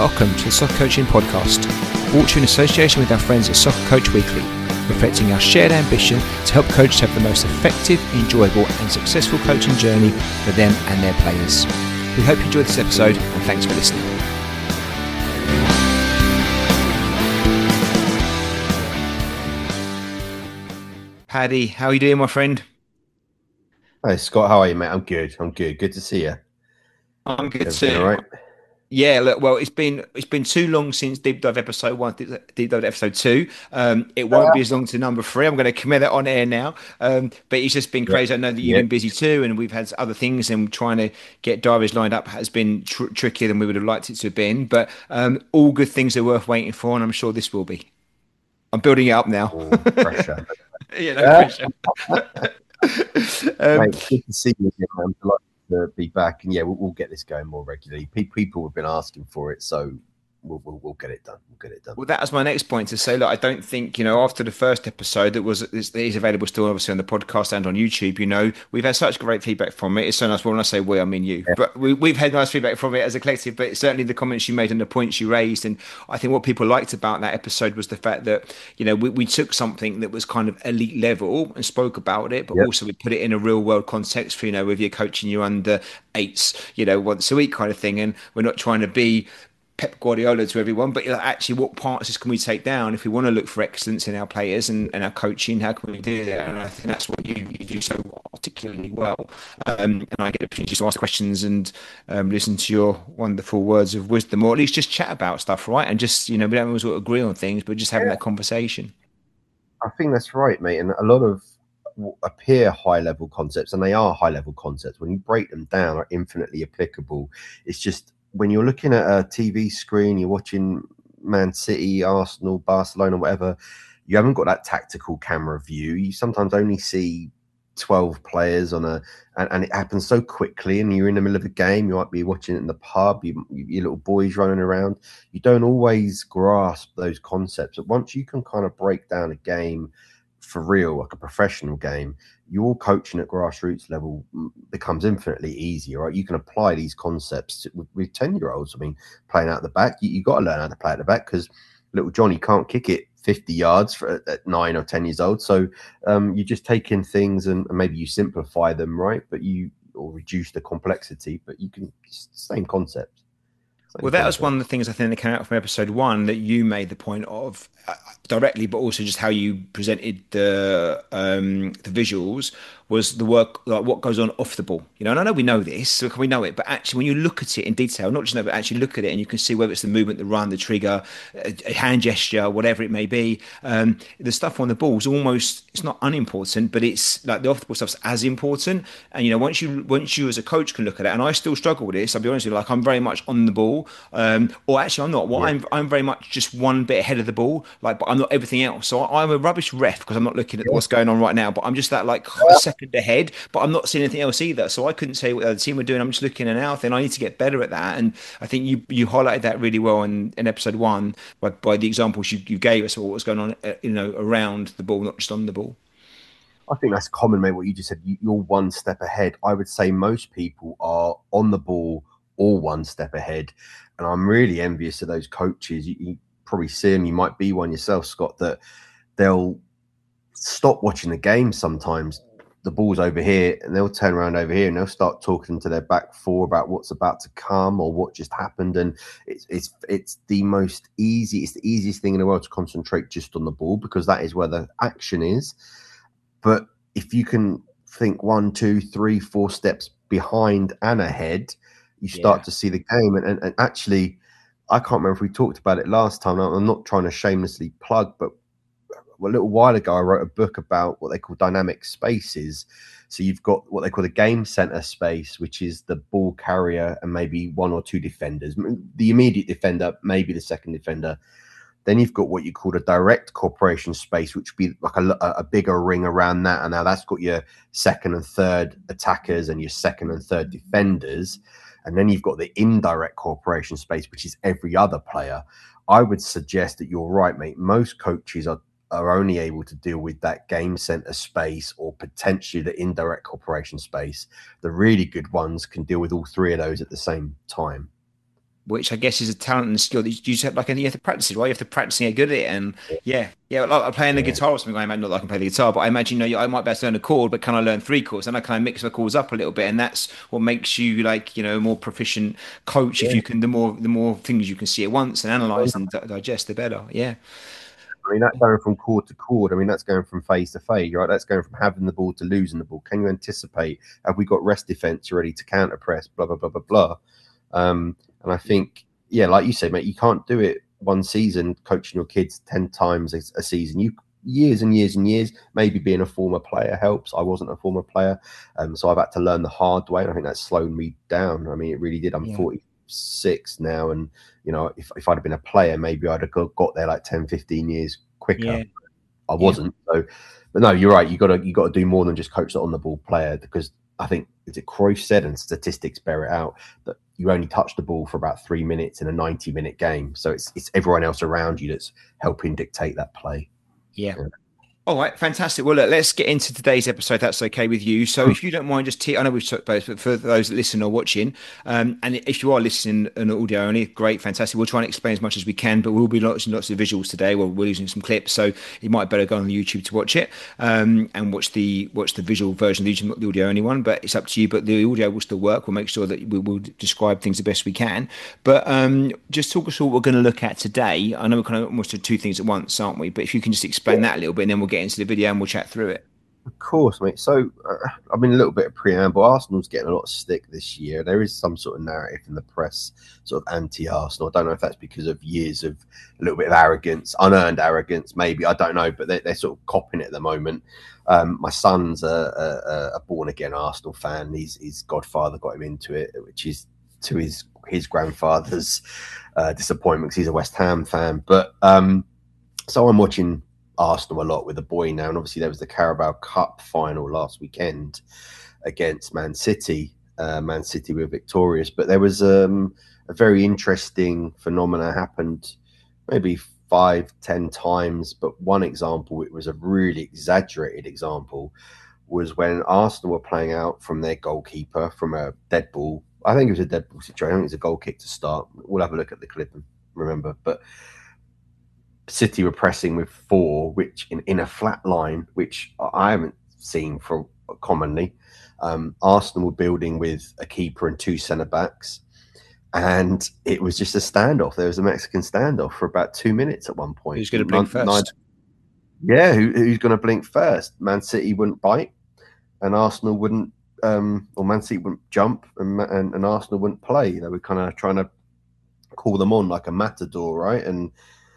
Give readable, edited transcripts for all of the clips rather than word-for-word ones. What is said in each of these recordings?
Welcome to the Soccer Coaching Podcast, brought to you in association with our friends at Soccer Coach Weekly, reflecting our shared ambition to help coaches have the most effective, enjoyable and successful coaching journey for them and their players. We hope you enjoyed this episode and thanks for listening. Paddy, how are you doing, my friend? Hey Scott, how are you, mate? I'm good. Good to see you. I'm good Everything too. all right? Yeah, look, well, it's been too long since Deep Dive episode 1, Deep Dive episode 2. It won't be as long to number 3. I'm going to commit it on air now. But it's just been crazy. I know that you've been busy too, and we've had other things, and trying to get diaries lined up has been trickier than we would have liked it to have been. But all good things are worth waiting for, and I'm sure this will be. I'm building it up now. Pressure. Yeah, no pressure. Mate, good to see you again. I'm delighted to be back, and we'll get this going more regularly. People have been asking for it, so we'll get it done. Well, that was my next point to say. Look, I don't think, after the first episode that is available still, obviously on the podcast and on YouTube. We've had such great feedback from it. It's so nice. Well, when I say we, I mean you. Yeah. But we've had nice feedback from it as a collective. But certainly the comments you made and the points you raised, and I think what people liked about that episode was the fact that we took something that was kind of elite level and spoke about it, but also we put it in a real world context for with your coaching you under eights, once a week kind of thing, and we're not trying to be Pep Guardiola to everyone, but actually what parts can we take down if we want to look for excellence in our players and our coaching? How can we do that? And I think that's what you do so articulately well. And I get the opportunity to ask questions and listen to your wonderful words of wisdom, or at least just chat about stuff, right? And just, we don't always agree on things, but just having that conversation. I think that's right, mate. And a lot of appear high-level concepts, and they are high-level concepts, when you break them down, are infinitely applicable. It's just, when you're looking at a TV screen, you're watching Man City, Arsenal, Barcelona, whatever, you haven't got that tactical camera view. You sometimes only see 12 players and it happens so quickly, and you're in the middle of a game. You might be watching it in the pub, your little boys running around. You don't always grasp those concepts. But once you can kind of break down a game for real, like a professional game, your coaching at grassroots level becomes infinitely easier, right? You can apply these concepts with 10-year-olds. I mean, playing out the back, you got to learn how to play at the back, because little Johnny can't kick it 50 yards at 9 or 10 years old. So you just take in things and maybe you simplify them, right? Or reduce the complexity, but you can, same concept. Well, that was one of the things I think that came out from episode 1 that you made the point of directly, but also just how you presented the visuals was the work, like what goes on off the ball. And I know we know this, so we know it, but actually when you look at it in detail, not just know, but actually look at it, and you can see whether it's the movement, the run, the trigger, a hand gesture, whatever it may be. The stuff on the ball is almost, it's not unimportant, but it's like the off the ball stuff's as important. And once you as a coach can look at it, and I still struggle with this, I'll be honest with you, like I'm very much on the ball, or actually I'm not. I'm very much just one bit ahead of the ball, but I'm not everything else. So I'm a rubbish ref because I'm not looking at what's going on right now, but I'm just that a second ahead, but I'm not seeing anything else either. So I couldn't say what the team were doing. I'm just looking at our thing. I need to get better at that. And I think you highlighted that really well in episode 1 by the examples you gave us of what was going on, around the ball, not just on the ball. I think that's common, mate. What you just said, you're one step ahead. I would say most people are on the ball or one step ahead. And I'm really envious of those coaches. You probably see them. You might be one yourself, Scott, that they'll stop watching the game sometimes. The ball's over here, and they'll turn around over here and they'll start talking to their back four about what's about to come or what just happened. And it's the easiest thing in the world to concentrate just on the ball, because that is where the action is. But if you can think 1, 2, 3, 4 steps behind and ahead, you start to see the game. And actually, I can't remember if we talked about it last time. I'm not trying to shamelessly plug, but a little while ago, I wrote a book about what they call dynamic spaces. So you've got what they call the game center space, which is the ball carrier and maybe 1 or 2 defenders, the immediate defender, maybe the second defender. Then you've got what you call a direct corporation space, which would be like a bigger ring around that. And now that's got your second and third attackers and your second and third defenders. And then you've got the indirect corporation space, which is every other player. I would suggest that you're right, mate. Most coaches are only able to deal with that game center space or potentially the indirect corporation space. The really good ones can deal with all 3 of those at the same time. which I guess is a talent and skill that you just have, like, you have to practice it, right? You have to practice and get good at it. And yeah, like playing the Yeah. guitar or something. I imagine not that I can play the guitar, but I imagine, I might be able to learn a chord, but can I learn three chords? And I kind of mix the chords up a little bit, and that's what makes you, like, a more proficient coach. If Yeah. you can, the more things you can see at once and analyze and digest, the better. Yeah, I mean, that's going from chord to chord. I mean, that's going from phase to phase, right? That's going from having the ball to losing the ball. Can you anticipate? Have we got rest defense ready to counter press? Blah, blah, blah, blah, blah. And I think, yeah, like you said, mate, you can't do it one season coaching your kids 10 times a season. You years and years and years. Maybe being a former player helps. I wasn't a former player, so I've had to learn the hard way. And I think that's slowed me down. I mean, it really did. I'm yeah, 46 now, and if I'd have been a player, maybe I'd have got there like 10, 15 years quicker. yeah, I yeah. wasn't. So, but no, you're right. You got to do more than just coach the on the ball player, because I think, is it Cruyff said, and statistics bear it out, that you only touch the ball for about 3 minutes in a 90-minute game. So it's everyone else around you that's helping dictate that play. Yeah. Yeah. All right, fantastic. Well, look, let's get into today's episode. If that's okay with you. So, if you don't mind, I know we've talked about this, but for those that listen or watching, and if you are listening an audio only, great, fantastic. We'll try and explain as much as we can, but we'll be watching lots of visuals today. We're using some clips, so you might better go on the YouTube to watch it, and watch the visual version of the YouTube, not the audio only one. But it's up to you. But the audio will still work. We'll make sure that we will describe things the best we can. But just talk us through what we're going to look at today. I know we're kind of almost doing two things at once, aren't we? But if you can just explain that a little bit, and then we'll get into the video and we'll chat through it. Of course, mate. So, I mean, a little bit of preamble. Arsenal's getting a lot of stick this year. There is some sort of narrative in the press, sort of anti-Arsenal. I don't know if that's because of years of a little bit of arrogance, unearned arrogance, maybe. I don't know, but they're sort of copping it at the moment. My son's a born-again Arsenal fan. His godfather got him into it, which is to his grandfather's disappointment, because he's a West Ham fan. But so I'm watching Arsenal a lot with the boy now, and obviously there was the Carabao Cup final last weekend against Man City. Man City were victorious, but there was a very interesting phenomena happened maybe 5-10 times. But one example, it was a really exaggerated example, was when Arsenal were playing out from their goalkeeper from a dead ball. I think it was a dead ball situation. I think it was a goal kick to start. We'll have a look at the clip and remember, but City were pressing with four, which in a flat line, which I haven't seen for commonly. Arsenal were building with a keeper and two centre backs, and it was just a standoff. There was a Mexican standoff for about 2 minutes at one point. Who's going to blink first? Who's going to blink first? Man City wouldn't bite, and Arsenal wouldn't, or Man City wouldn't jump, and Arsenal wouldn't play. They were kind of trying to call them on like a matador, right? And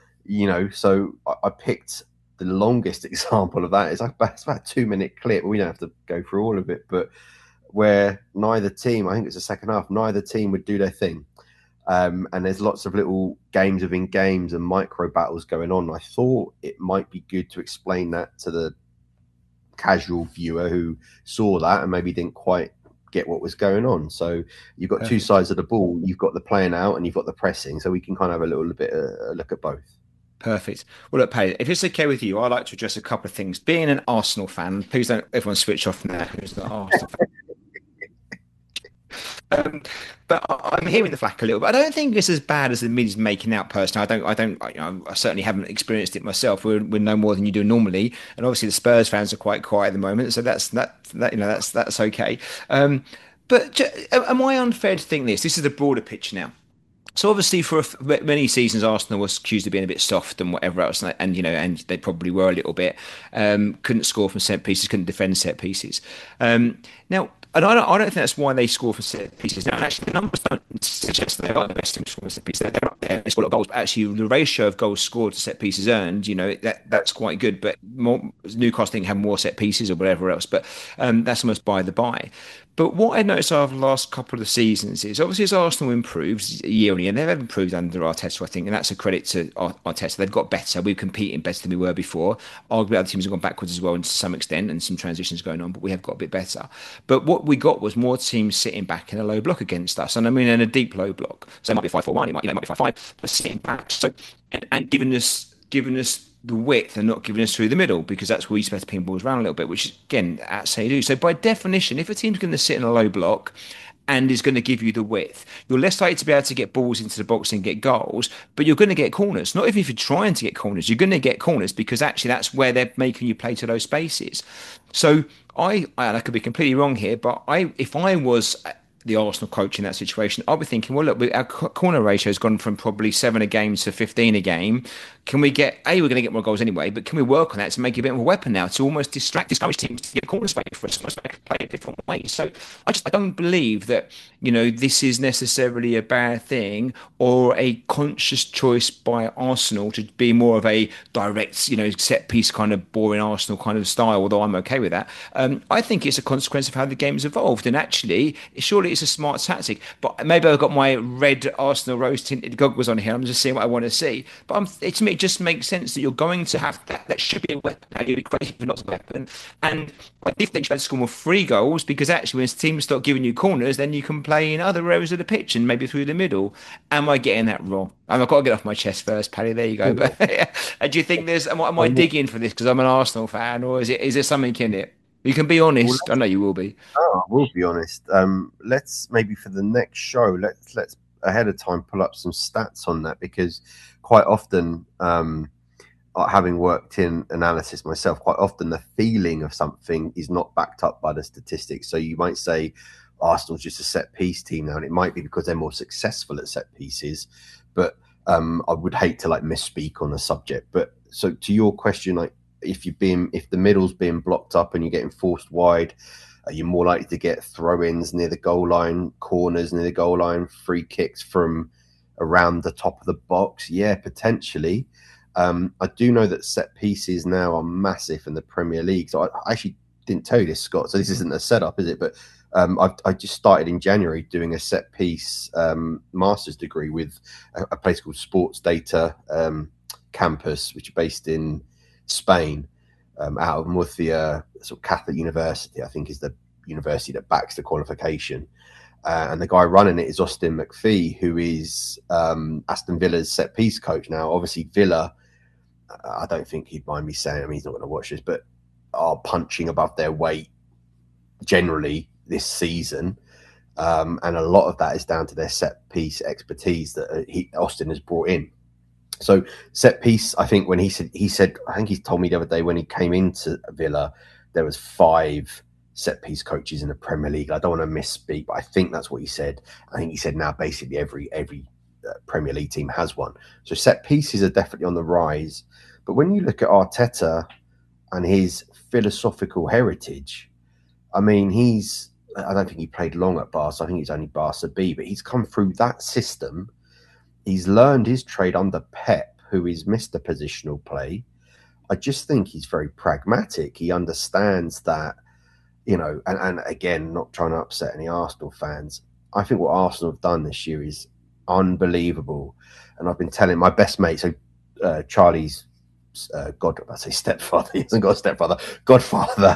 so I picked the longest example of that. It's about a 2-minute clip. We don't have to go through all of it, but where neither team, I think it's the second half, neither team would do their thing. And there's lots of little games within games and micro battles going on. I thought it might be good to explain that to the casual viewer who saw that and maybe didn't quite get what was going on. So you've got two sides of the ball. You've got the playing out and you've got the pressing. So we can kind of have a little bit a look at both. Perfect. Well, look, Paddy, if it's okay with you, I'd like to address a couple of things. Being an Arsenal fan, please don't everyone switch off now. Who's not Arsenal fan? But I'm hearing the flack a little bit. I don't think it's as bad as the media's making out. Personally, I certainly haven't experienced it myself. We're no more than you do normally, and obviously the Spurs fans are quite quiet at the moment, so that's okay. Am I unfair to think this? This is the broader picture now. So obviously, for many seasons, Arsenal was accused of being a bit soft and whatever else, and they probably were a little bit. Couldn't score from set pieces, couldn't defend set pieces. Now, and I don't think that's why they score from set pieces. Now, actually, the numbers don't suggest they are the best team scoring set pieces. They're up there. They score a lot of goals, but actually, the ratio of goals scored to set pieces earned, that's quite good. But Newcastle didn't have more set pieces or whatever else. But that's almost by the by. But what I noticed over the last couple of seasons is obviously as Arsenal improves year on year, they've improved under Arteta, I think, and that's a credit to Arteta. They've got better. We're competing better than we were before. Arguably, other teams have gone backwards as well, and to some extent, and some transitions going on, but we have got a bit better. But what we got was more teams sitting back in a low block against us, and I mean in a deep low block. So it might be 5-4-1, it might be 5-5, but sitting back. So and giving us the width and not giving us through the middle because that's where you're supposed to ping balls around a little bit, which again, that's how you do. So by definition, if a team's going to sit in a low block and is going to give you the width, you're less likely to be able to get balls into the box and get goals, but you're going to get corners. Not even if you're trying to get corners, you're going to get corners because actually that's where they're making you play to those spaces. So and I could be completely wrong here, but if I was the Arsenal coach in that situation, I'd be thinking, well, look, our corner ratio has gone from probably 7 a game to 15 a game. Can we get, we're going to get more goals anyway, but can we work on that to make it a bit of a weapon now to almost discourage teams to get corners space for us, almost make play a different way? So I don't believe that, this is necessarily a bad thing or a conscious choice by Arsenal to be more of a direct, set piece kind of boring Arsenal kind of style, although I'm okay with that. I think it's a consequence of how the game's evolved. And actually, surely it's a smart tactic. But maybe I've got my red Arsenal rose tinted goggles on here. I'm just seeing what I want to see. But to me, it just makes sense that you're going to have that. That should be a weapon. Now, you'd be crazy if not a weapon. And I do think you should score more free goals because actually, when teams start giving you corners, then you can play in other areas of the pitch and maybe through the middle. Am I getting that wrong? I've got to get off my chest first, Paddy. There you go. But do you think am I digging for this because I'm an Arsenal fan, or is there something in it? You can be Well, honest. I know you will be. I will be honest. Let's maybe for the next show, let's ahead of time pull up some stats on that because quite often, having worked in analysis myself, quite often the feeling of something is not backed up by the statistics. So you might say Arsenal's just a set piece team now, and it might be because they're more successful at set pieces. But I would hate to misspeak on the subject. But so to your question, if the middle's being blocked up and you're getting forced wide, are you more likely to get throw-ins near the goal line, corners near the goal line, free kicks from around the top of the box? Yeah, potentially. I do know that set pieces now are massive in the Premier League. So I actually didn't tell you this, Scott. So this isn't a setup, is it? But I just started in January doing a set piece master's degree with a place called Sports Data Campus, which is based in Spain, out of Murcia, sort of Catholic University, I think is the university that backs the qualification. And the guy running it is Austin McPhee, who is Aston Villa's set piece coach now. Obviously, Villa, I don't think he'd mind me saying, I mean, he's not going to watch this, but are punching above their weight generally this season. And a lot of that is down to their set piece expertise that Austin has brought in. So set piece, I think when he said, I think he told me the other day when he came into Villa, there was 5 set piece coaches in the Premier League. I don't want to misspeak, but I think that's what he said. I think he said now basically every Premier League team has one. So set pieces are definitely on the rise. But when you look at Arteta and his philosophical heritage, I mean, I don't think he played long at Barca. I think he's only Barca B, but he's come through that system. He's learned his trade under Pep, who is Mr. Positional Play. I just think he's very pragmatic. He understands that, and again, not trying to upset any Arsenal fans. I think what Arsenal have done this year is unbelievable. And I've been telling my best mate, so Charlie's stepfather. He hasn't got a stepfather. Godfather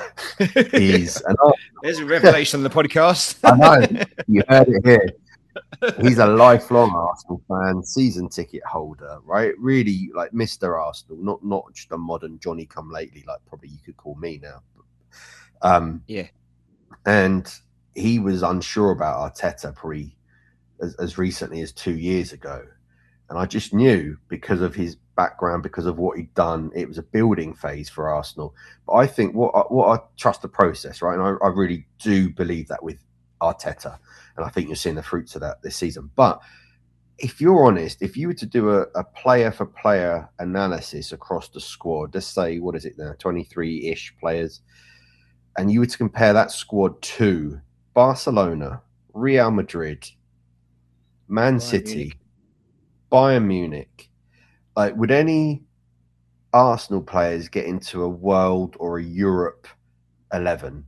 is an Arsenal. There's a revelation on the podcast. I know. You heard it here. He's a lifelong Arsenal fan, season ticket holder, right? Really like Mr. Arsenal, not just a modern Johnny come lately, like probably you could call me now. Yeah. And he was unsure about Arteta probably as recently as 2 years ago. And I just knew because of his background, because of what he'd done, it was a building phase for Arsenal. But I think what I trust the process, right? And I really do believe that with Arteta. And I think you're seeing the fruits of that this season. But if you're honest, if you were to do a player for player analysis across the squad, let's say, what is it now, 23-ish players, and you were to compare that squad to Barcelona, Real Madrid, Man City, Bayern Munich, like would any Arsenal players get into a world or a Europe 11?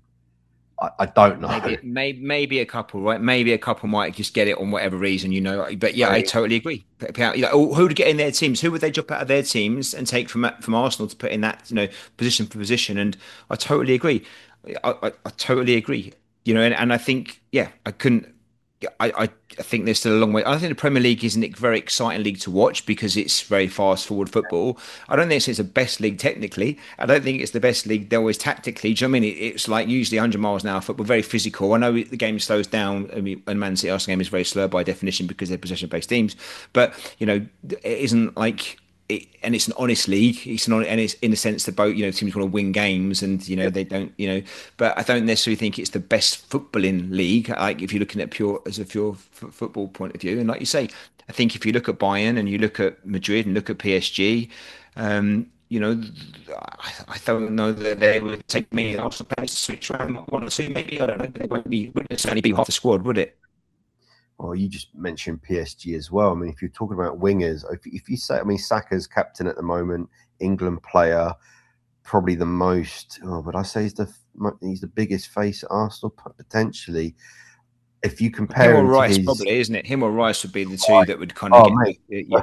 I don't know. Maybe a couple, right? Maybe a couple might just get it on whatever reason, But yeah, I totally agree. Who would get in their teams? Who would they drop out of their teams and take from Arsenal to put in that, position for position? And I totally agree. I totally agree. And I think, yeah, I couldn't I think there's still a long way. I think the Premier League isn't a very exciting league to watch because it's very fast forward football. I don't think it's the best league technically. I don't think it's the best league they're always tactically. Do you know what I mean? It's like usually 100 miles an hour football, very physical. I know the game slows down. I mean, and Man City Arsenal game is very slow by definition because they're possession-based teams. But it isn't like and it's an honest league. And it's in the sense that both teams want to win games, and they don't. But I don't necessarily think it's the best footballing league. Like if you're looking at pure football point of view, and like you say, I think if you look at Bayern and you look at Madrid and look at PSG, um, you know, I don't know that they would take me Arsenal players to switch around one or two. Maybe I don't know. They wouldn't necessarily be half the squad, would it? Well, you just mentioned PSG as well. I mean, if you're talking about wingers, if you say, I mean, Saka's captain at the moment, England player, probably the most. Oh, but I say he's the biggest face at Arsenal potentially. If you Him compare or him to Rice, his, probably, isn't it? Him or Rice would be the two that would kind of oh get mate, yeah.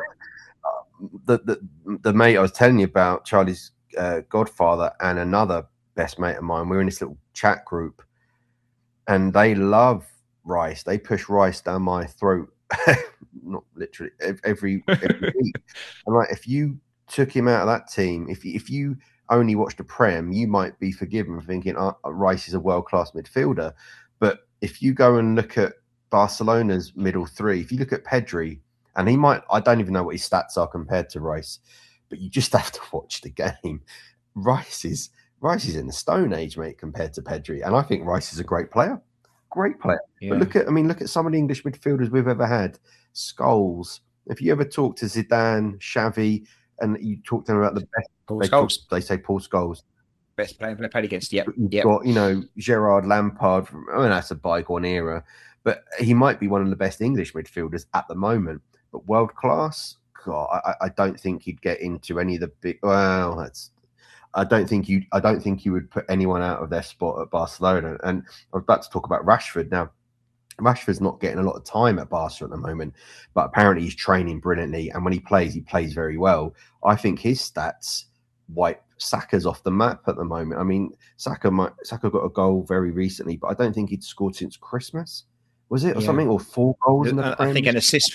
the mate I was telling you about, Charlie's godfather, and another best mate of mine. We're in this little chat group, and they love Rice. They push Rice down my throat, not literally every week. And like, if you took him out of that team, if you only watched the Prem, you might be forgiven for thinking Rice is a world class midfielder. But if you go and look at Barcelona's middle three, if you look at Pedri, and I don't even know what his stats are compared to Rice, but you just have to watch the game. Rice is Rice is in the Stone Age, mate, compared to Pedri, and I think Rice is a great player. But Yeah. look at some of the English midfielders we've ever had. Scholes. If you ever talk to Zidane, Xavi, and you talk to them about the best, Paul Scholes, they say Paul Scholes. best player they played against. Yep, But you've yep. got Gerard Lampard. I mean, that's a bygone era, but he might be one of the best English midfielders at the moment. But world class, God, I don't think he'd get into any of the big. Well, that's I don't think you would put anyone out of their spot at Barcelona. And I was about to talk about Rashford now. Rashford's not getting a lot of time at Barca at the moment, but apparently he's training brilliantly. And when he plays very well. I think his stats wipe Saka's off the map at the moment. I mean, Saka got a goal very recently, but I don't think he'd scored since Christmas. Was it or Yeah. something, or 4 goals in the I Prem? think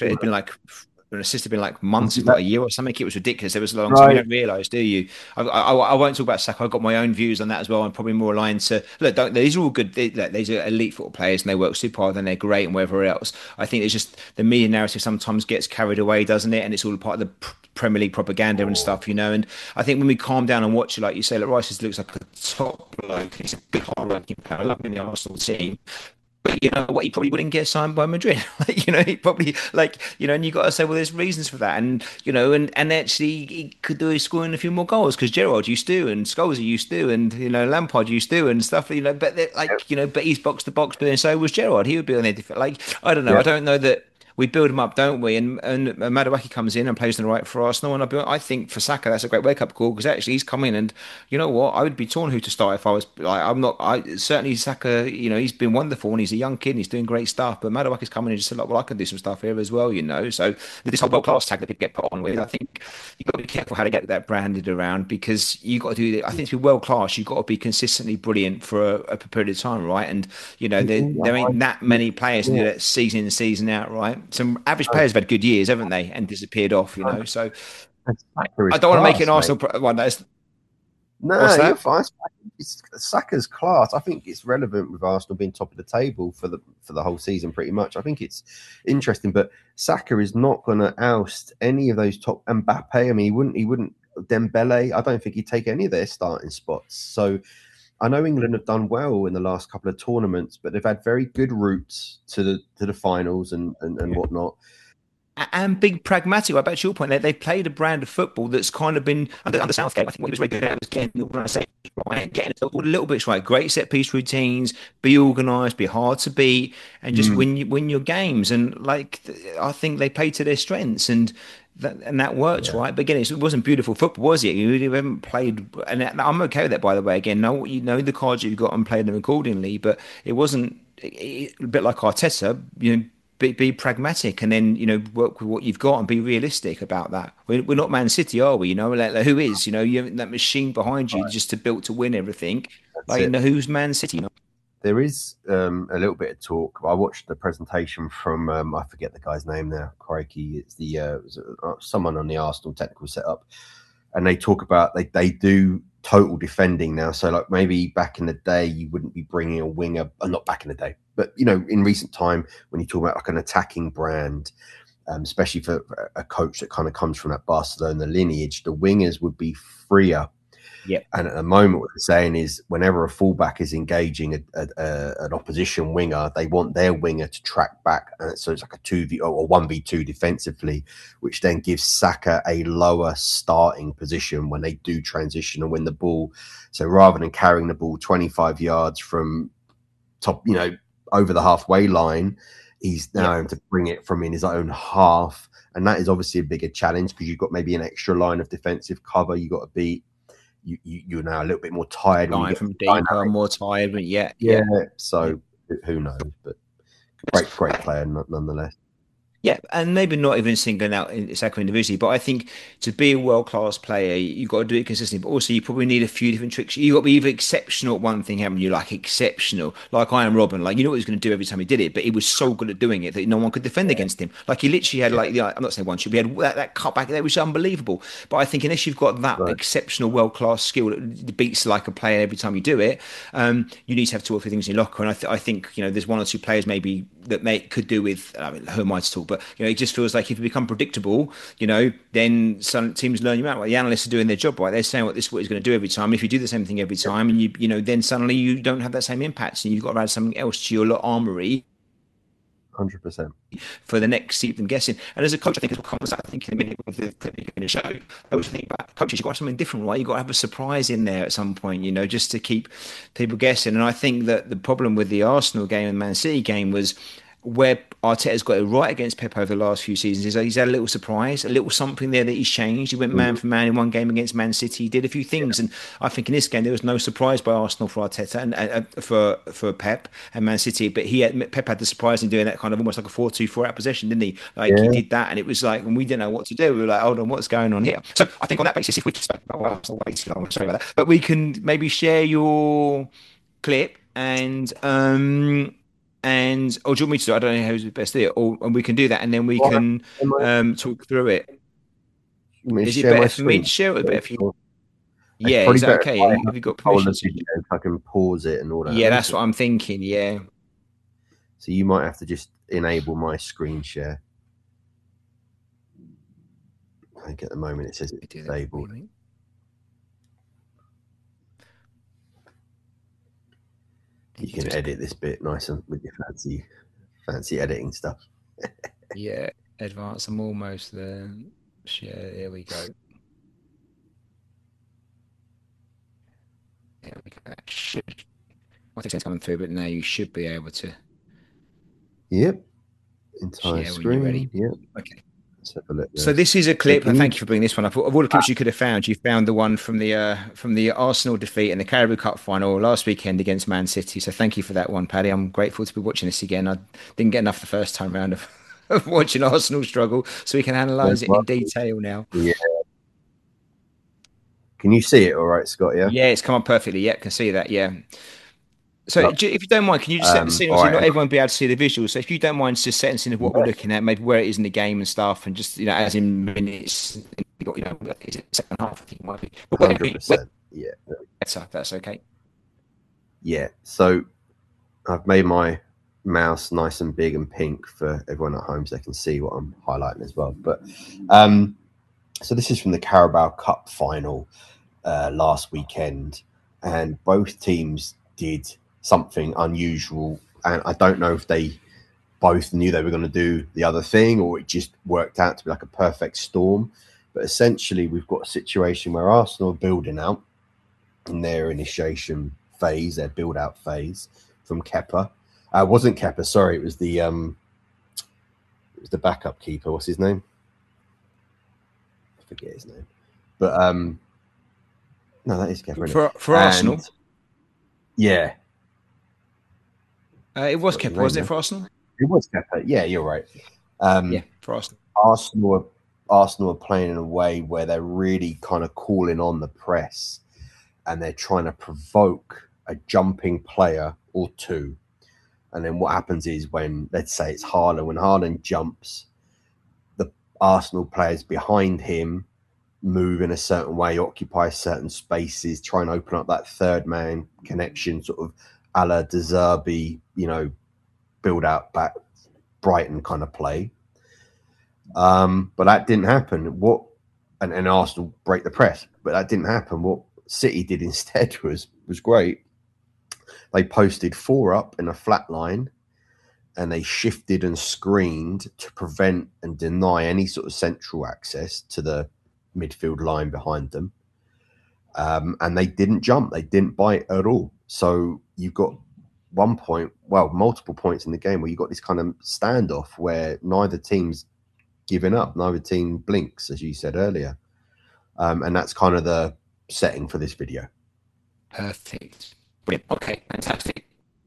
an assist had been like months, if not That, a year or something. It was ridiculous. It was a long time. You right. don't realise, do you? I won't talk about Saka. I've got my own views on that as well. I'm probably more aligned to look. These are all good. These are elite football players, and they work super hard, and they're great, and whatever else. I think it's just the media narrative sometimes gets carried away, doesn't it? And it's all part of the Premier League propaganda and stuff, And I think when we calm down and watch it, like you say, like Rice looks like a top bloke. He's a good hard-working player. I love him in the Arsenal team. But you know what? He probably wouldn't get signed by Madrid. He probably and you got to say, well, there's reasons for that, and actually he could do is scoring a few more goals because Gerrard used to, and Scholes used to, and Lampard used to, and stuff. But but he's box to box, but then so was Gerrard. He would be on there. I don't know. Yeah. I don't know that we build him up, don't we? And Madueke comes in and plays in the right for Arsenal, and I think for Saka that's a great wake up call because actually he's come in, and you know what? I would be torn who to start if I was like I'm not. I certainly Saka. He's been wonderful and he's a young kid and he's doing great stuff. But Madueke's coming in and just said, like, well, I can do some stuff here as well, So this whole world class tag that people get put on with, I think you've got to be careful how to get that branded around because you got to do. I think to be world class, you've got to be consistently brilliant for a period of time, right? And there ain't that many players who do that season in season out, right? Some average players have had good years, haven't they, and disappeared off. So Saka I is don't want to make it an class, mate. Arsenal one. What's No, you're that? fine. It's Saka's class. I think it's relevant with Arsenal being top of the table for the whole season, pretty much. I think it's interesting, but Saka is not going to oust any of those top Mbappe. I mean, he wouldn't Dembele. I don't think he'd take any of their starting spots. So I know England have done well in the last couple of tournaments, but they've had very good routes to the finals and whatnot. And being pragmatic. About to your point, they played a brand of football that's kind of been under Southgate. I think what he was very good at was getting the organisation right, getting it all the little bits right. Great set piece routines, be organised, be hard to beat, and just Mm, win your games. And I think they played to their strengths, and that worked yeah, right. But again, it wasn't beautiful football, was it? You haven't played, and I'm okay with that. By the way, again, know what you know the cards you've got and play them accordingly. But it wasn't a bit like Arteta, be pragmatic and then work with what you've got and be realistic about that. We're not Man City, are we? Who is? You have that machine behind you right, just to built to win everything. that's it. Who's Man City? There is a little bit of talk. I watched the presentation from I forget the guy's name now. Crikey, it's someone on the Arsenal technical setup, and they talk about they do total defending now. So like maybe back in the day you wouldn't be bringing a winger, not back in the day, but in recent time when you talk about like an attacking brand, especially for a coach that kind of comes from that Barcelona lineage, the wingers would be freer. Yeah. And at the moment, what they're saying is whenever a fullback is engaging an opposition winger, they want their winger to track back. And so it's like a 2v or 1v2 defensively, which then gives Saka a lower starting position when they do transition and win the ball. So rather than carrying the ball 25 yards from top, over the halfway line, he's now having to bring it from in his own half. And that is obviously a bigger challenge because you've got maybe an extra line of defensive cover you've got to beat. You're now a little bit more tired. Dying from deeper, more tired, but yeah. So who knows? But great player nonetheless. Yeah, and maybe not even singling out Saka individually, but I think to be a world-class player, you've got to do it consistently, but also you probably need a few different tricks. You've got to be either exceptional at one thing, haven't you? Like exceptional, like I am Robin. Like, you know what he was going to do every time he did it, but he was so good at doing it that no one could defend against him. Like, he literally had I'm not saying one shoot, but he had that cut back there, which was unbelievable. But I think unless you've got that exceptional world-class skill that beats like a player every time you do it, you need to have two or three things in your locker. And I think, there's one or two players maybe that could do with, who am I to talk, but it just feels like if you become predictable, then some teams learn you out. Like the analysts are doing their job right. They're saying this is what he's going to do every time. And if you do the same thing every time, and then suddenly you don't have that same impact, and you've got to add something else to your armory. 100% for the next season, guessing. And as a coach, I think, as well, I think in a minute with the clip you're going to show, I was thinking about coaches, you've got something different, right? You've got to have a surprise in there at some point, just to keep people guessing. And I think that the problem with the Arsenal game and Man City game was where Arteta's got it right against Pep over the last few seasons is he's had a little surprise, a little something there that he's changed. He went man for man in one game against Man City. He did a few things, and I think in this game there was no surprise by Arsenal for Arteta and for Pep and Man City. But Pep had the surprise in doing that kind of almost like a 4-2-4 out possession, didn't he? Like he did that, and it was like when we didn't know what to do, we were like, hold on, what's going on here? So I think on that basis, if we just I'm sorry about that, but we can maybe share your clip and or do you want me to do it? I don't know who's the best there, and we can do that, and then we can talk through it. Is it better for me to share it? Better for you? Yeah, is that okay? Have you got permission? I can pause it and all that. Yeah, that's what I'm thinking. Yeah. So you might have to just enable my screen share. I think at the moment it says it's disabled. You can edit this bit nice and with your fancy editing stuff. Yeah, advance. I'm almost there. Share. Here we go. There we go. I think it's coming through, but now you should be able to. Yep. Entire screen. Ready. Yep. Okay. Let's have a look. So this is a clip, and thank you for bringing this one up. Of all the clips you could have found, you found the one from the Arsenal defeat in the Carabao Cup final last weekend against Man City. So thank you for that one, Paddy. I'm grateful to be watching this again. I didn't get enough the first time round of watching Arsenal struggle, so we can analyse it in detail now. Yeah. Can you see it all right, Scott? Yeah. Yeah, it's come on perfectly. Yeah, can see that. Yeah. So if you don't mind, can you just set the scene? Obviously, not everyone will be able to see the visuals. So if you don't mind just setting the scene of what we're looking at, maybe where it is in the game and stuff, and just, as in minutes, is it second half, I think it might be. 100%. Yeah. That's okay. Yeah. So I've made my mouse nice and big and pink for everyone at home so they can see what I'm highlighting as well. But so this is from the Carabao Cup final last weekend, and both teams did something unusual, and I don't know if they both knew they were going to do the other thing or it just worked out to be like a perfect storm. But essentially we've got a situation where Arsenal are building out in their initiation phase, their build out phase from Kepa. Wasn't Kepa, sorry, it was the backup keeper. What's his name? I forget his name. But no, that is Kepa for Arsenal. Yeah. It was Kepa, wasn't it, for Arsenal? It was Kepa. Yeah, you're right. Yeah, for Arsenal. Arsenal are playing in a way where they're really kind of calling on the press, and they're trying to provoke a jumping player or two. And then what happens is when, let's say it's Haaland, when Haaland jumps, the Arsenal players behind him move in a certain way, occupy certain spaces, try and open up that third man connection, sort of a la De Zerbi, build out back Brighton kind of play. But that didn't happen. And Arsenal break the press, but that didn't happen. What City did instead was great. They posted 4 up in a flat line, and they shifted and screened to prevent and deny any sort of central access to the midfield line behind them. And they didn't jump. They didn't bite at all. So you've got multiple points in the game where you've got this kind of standoff where neither team's giving up, neither team blinks, as you said earlier. And that's kind of the setting for this video. Perfect. Brilliant. Okay, fantastic.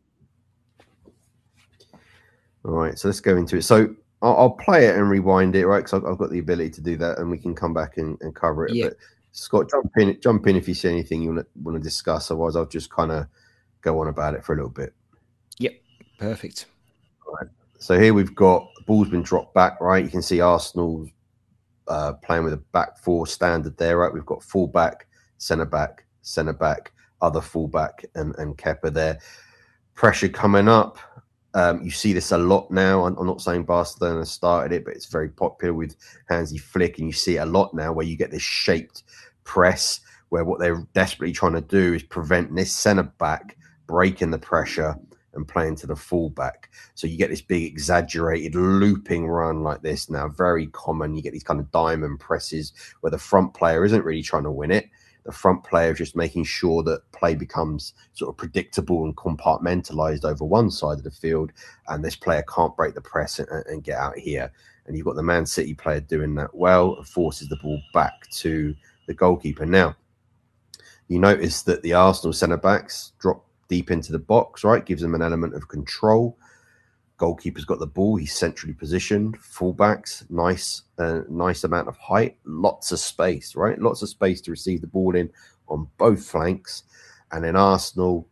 All right, so let's go into it. So I'll play it and rewind it, right? Because I've got the ability to do that, and we can come back and cover it. Yeah. But Scott, jump in if you see anything you want to discuss. Otherwise, I'll just kind of go on about it for a little bit. Yep, perfect. All right. So here we've got the ball's been dropped back, right? You can see Arsenal playing with a back 4 standard there, right? We've got fullback, centre back, other fullback, and Kepa there. Pressure coming up. You see this a lot now. I'm not saying Barcelona started it, but it's very popular with Hansi Flick, and you see it a lot now where you get this shaped press where what they're desperately trying to do is prevent this centre back breaking the pressure and playing to the fullback. So you get this big exaggerated looping run like this now, very common. You get these kind of diamond presses where the front player isn't really trying to win it. The front player is just making sure that play becomes sort of predictable and compartmentalized over one side of the field, and this player can't break the press and get out here. And you've got the Man City player doing that well and forces the ball back to the goalkeeper. Now, you notice that the Arsenal centre-backs drop deep into the box, right? Gives them an element of control. Goalkeeper's got the ball. He's centrally positioned. Fullbacks, nice amount of height. Lots of space, right? Lots of space to receive the ball in on both flanks. And in Arsenal,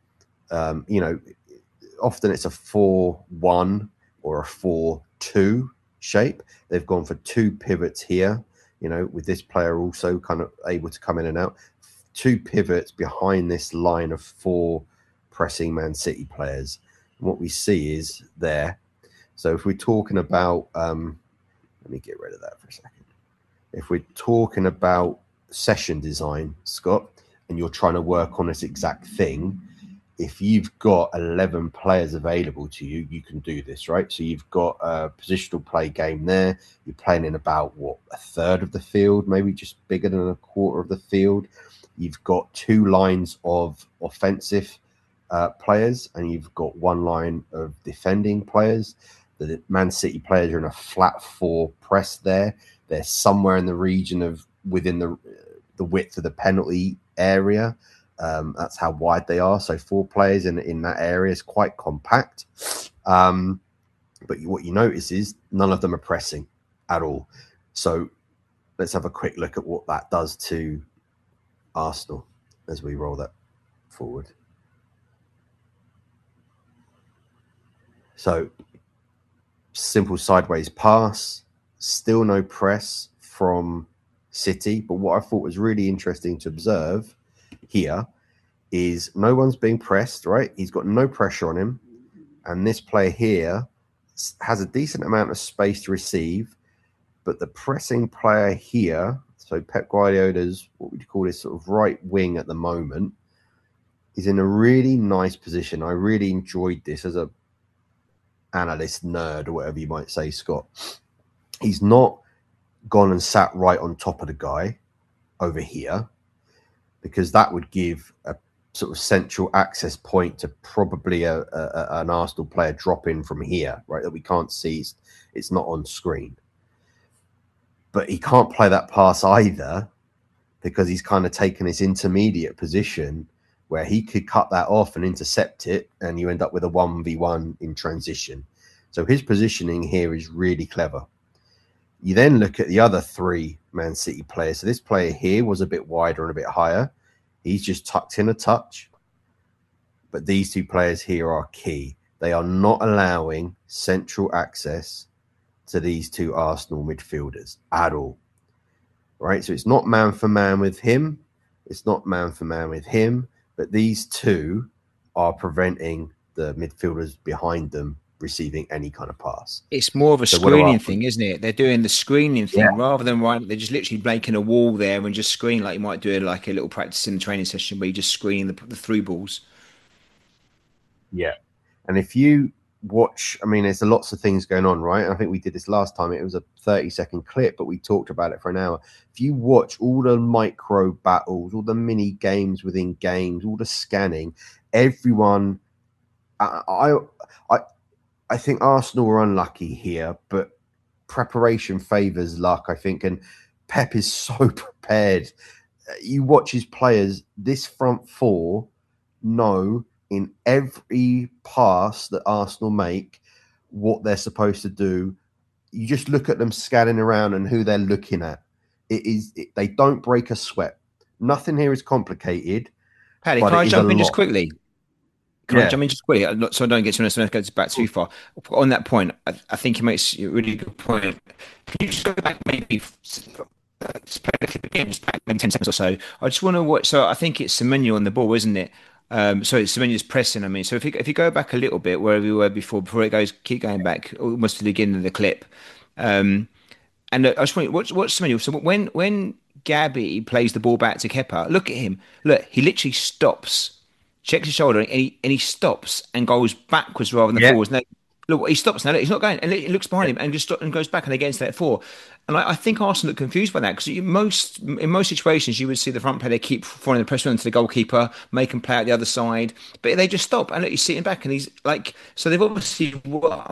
often it's a 4-1 or a 4-2 shape. They've gone for 2 pivots here, with this player also kind of able to come in and out. 2 pivots behind this line of 4 pressing Man City players. And what we see is there. So if we're talking about, let me get rid of that for a second. If we're talking about session design, Scott, and you're trying to work on this exact thing, if you've got 11 players available to you, you can do this, right? So you've got a positional play game there. You're playing in about, a third of the field, maybe just bigger than a quarter of the field. You've got 2 lines of offensive players, and you've got 1 line of defending players. The Man City players are in a flat 4 press there. They're somewhere in the region of within the width of the penalty area. That's how wide they are. So 4 players in that area is quite compact. But what you notice is none of them are pressing at all. So let's have a quick look at what that does to Arsenal as we roll that forward. So simple sideways pass, still no press from City. But what I thought was really interesting to observe here is no one's being pressed, right? He's got no pressure on him. And this player here has a decent amount of space to receive. But the pressing player here, so Pep Guardiola's, what would you call this, sort of right wing at the moment, is in a really nice position. I really enjoyed this as a analyst nerd or whatever you might say, Scott. He's not gone and sat right on top of the guy over here, because that would give a sort of central access point to probably an Arsenal player drop in from here, right, that we can't see. It's not on screen. But he can't play that pass either, because he's kind of taken this intermediate position where he could cut that off and intercept it, and you end up with a 1v1 in transition. So his positioning here is really clever. You then look at the other 3 Man City players. So this player here was a bit wider and a bit higher. He's just tucked in a touch. But these two players here are key. They are not allowing central access to these two Arsenal midfielders at all. Right? So it's not man for man with him. It's not man for man with him. But these two are preventing the midfielders behind them receiving any kind of pass. It's more of a So what do screening Arsenal? thing, isn't it? They're doing the screening Yeah, thing rather than right. They're just literally making a wall there and just screen like you might do like a little practice in the training session where you just screen the through balls. yeah. And if you watch, I mean, there's lots of things going on, right? I think we did this last time. It was a 30-second clip, but we talked about it for an hour. If you watch all the micro battles, all the mini games within games, all the scanning, everyone, I, I, I think Arsenal were unlucky here, but preparation favours luck, I think. And Pep is so prepared. You watch his players, this front four know in every pass that Arsenal make what they're supposed to do. You just look at them scanning around and who they're looking at. They don't break a sweat. Nothing here is complicated, Paddy, but can it I is a jump in just lot. quickly? Can I Yeah. jump in just quickly? So I don't get to back too far. On that point, I think he makes a really good point. Can you just go back maybe just play the clip again, just back maybe 10 seconds or so? I just want to watch. So I think it's Semenyo on the ball, isn't it? So it's Semenyo's pressing. I mean, so if you go back a little bit where we were before it goes, keep going back almost to the beginning of the clip. Um, and I just want what's Semenyo. So when Gabby plays the ball back to Kepa, look at him. Look, he literally stops, checks his shoulder, and he stops and goes backwards rather than Yeah. forwards. Now, look, he stops now. Look, he's not going, and he looks behind him and just and goes back and against that four. And I think Arsenal look confused by that because in most situations you would see the front player keep following the pressure onto the goalkeeper, make him play out the other side, but they just stop and look, he's sitting back and he's like, so they've obviously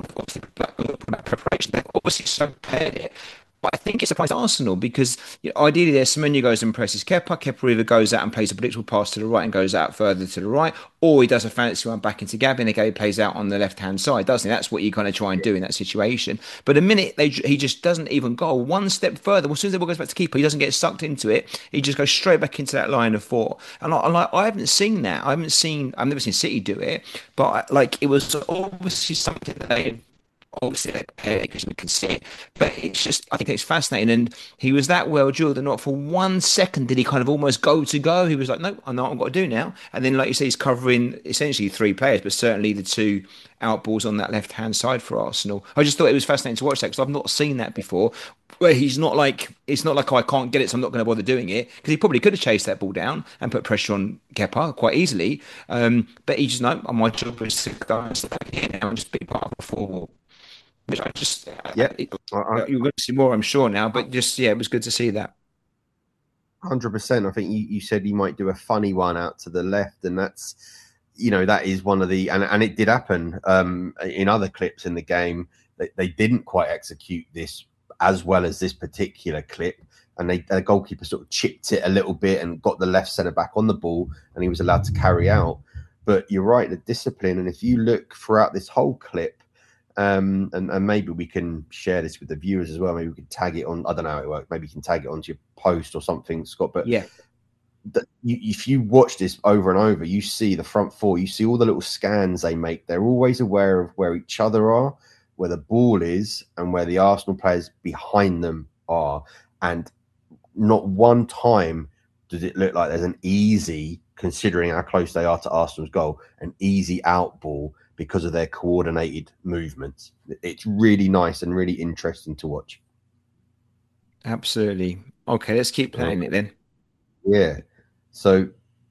preparation. They've obviously so prepared it. But I think it surprised Arsenal because ideally there, Semenyo goes and presses Kepa. Kepa either goes out and plays a predictable pass to the right and goes out further to the right, or he does a fancy one back into Gabby and Gabby plays out on the left-hand side, doesn't he? That's what you kind of try and do in that situation. But the minute he just doesn't even go one step further, as soon as the ball goes back to keeper, he doesn't get sucked into it. He just goes straight back into that line of four. And I haven't seen that. I've never seen City do it, but like it was obviously something that they obviously they pay because we can see it. But it's just, I think it's fascinating. And he was that well drilled, and not for 1 second did he kind of almost go. He was like, no, I know what I've got to do now. And then, like you say, he's covering essentially three players, but certainly the two out balls on that left hand side for Arsenal. I just thought it was fascinating to watch that because I've not seen that before. Where he's not like, it's not like, oh, I can't get it, so I'm not going to bother doing it. Because he probably could have chased that ball down and put pressure on Kepa quite easily. But he just, no, my job is to go and step back here now and just be part of the four, which I just Yeah. I, you're going to see more, I'm sure now. But just it was good to see that. 100%. I think you said he might do a funny one out to the left, and that's, that is one of the, and it did happen in other clips in the game. They didn't quite execute this as well as this particular clip, and the goalkeeper sort of chipped it a little bit and got the left centre back on the ball, and he was allowed to carry out. But you're right, the discipline, and if you look throughout this whole clip, and maybe we can share this with the viewers as well. Maybe we can tag it on. I don't know how it works. Maybe you can tag it onto your post or something, Scott. But Yeah, if you watch this over and over, you see the front four. You see all the little scans they make. They're always aware of where each other are, where the ball is, and where the Arsenal players behind them are. And not one time does it look like there's an easy, considering how close they are to Arsenal's goal, an easy out ball because of their coordinated movements. It's really nice and really interesting to watch. absolutely. Okay, let's keep playing it then. Yeah. So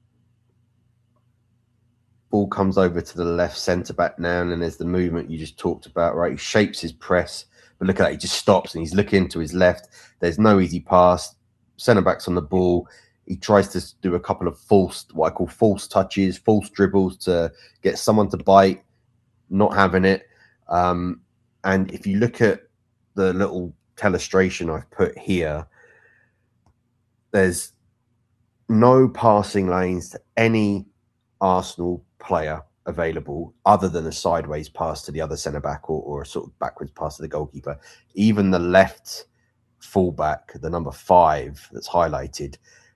ball comes over to the left centre back now, and then there's the movement you just talked about, right? He shapes his press, but look at that, he just stops and he's looking to his left. There's no easy pass. Centre back's on the ball. He tries to do a couple of what I call false touches, false dribbles to get someone to bite, not having it. And if you look at the little illustration I've put here, there's no passing lanes to any Arsenal player available other than a sideways pass to the other centre back or a sort of backwards pass to the goalkeeper. Even the left fullback, the number 5 that's highlighted,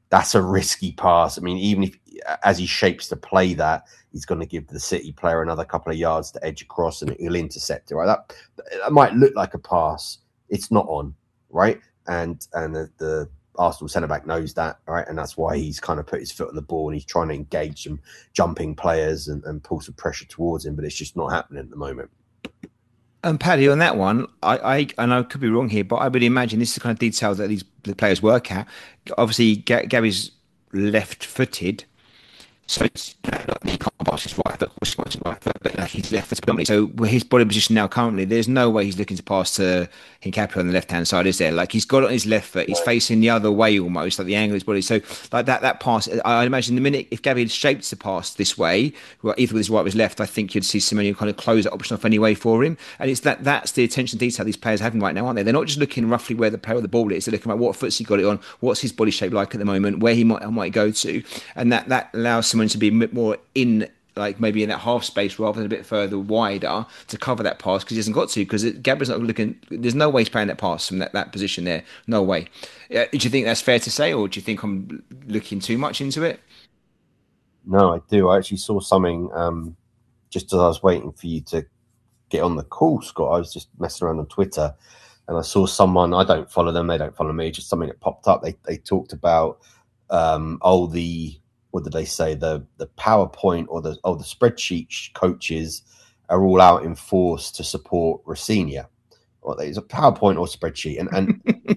that's a risky pass. I mean, even if as he shapes to play that, he's going to give the City player another couple of yards to edge across and he'll intercept it, right? That might look like a pass. It's not on, right? And the Arsenal centre back knows that, right? And that's why he's kind of put his foot on the ball and he's trying to engage some jumping players and pull some pressure towards him, but it's just not happening at the moment. And Paddy, on that one, and I could be wrong here, but I would imagine this is the kind of detail that the players work at. Obviously, Gary's left-footed, so it's, he can't pass his right foot, of course he wants his right foot, but he's left foot predominantly. So with his body position now currently, there's no way he's looking to pass to Hincapié on the left hand side, is there? Like he's got it on his left foot, he's facing the other way almost, like the angle of his body. So like that pass, I imagine the minute if Gabby had shaped the pass this way, either with his right or his left, I think you'd see Semenyo kind of close that option off anyway for him. And it's that's the attention to detail these players are having right now, aren't they? They're not just looking roughly where the player of the ball is, they're looking at what foot's he got it on, what's his body shape like at the moment, where he might go to, and that allows someone to be a bit more in like maybe in that half space rather than a bit further wider to cover that pass because he hasn't got to because Gabriel's not looking. There's no way he's playing that pass from that position there. No way. Do you think that's fair to say, or do you think I'm looking too much into it? No, I do. I actually saw something just as I was waiting for you to get on the call, Scott. I was just messing around on Twitter and I saw someone. I don't follow them. They don't follow me. Just something that popped up. They talked about the what did they say? The PowerPoint or the spreadsheet coaches are all out in force to support Rosenior. Or there's a PowerPoint or spreadsheet, and the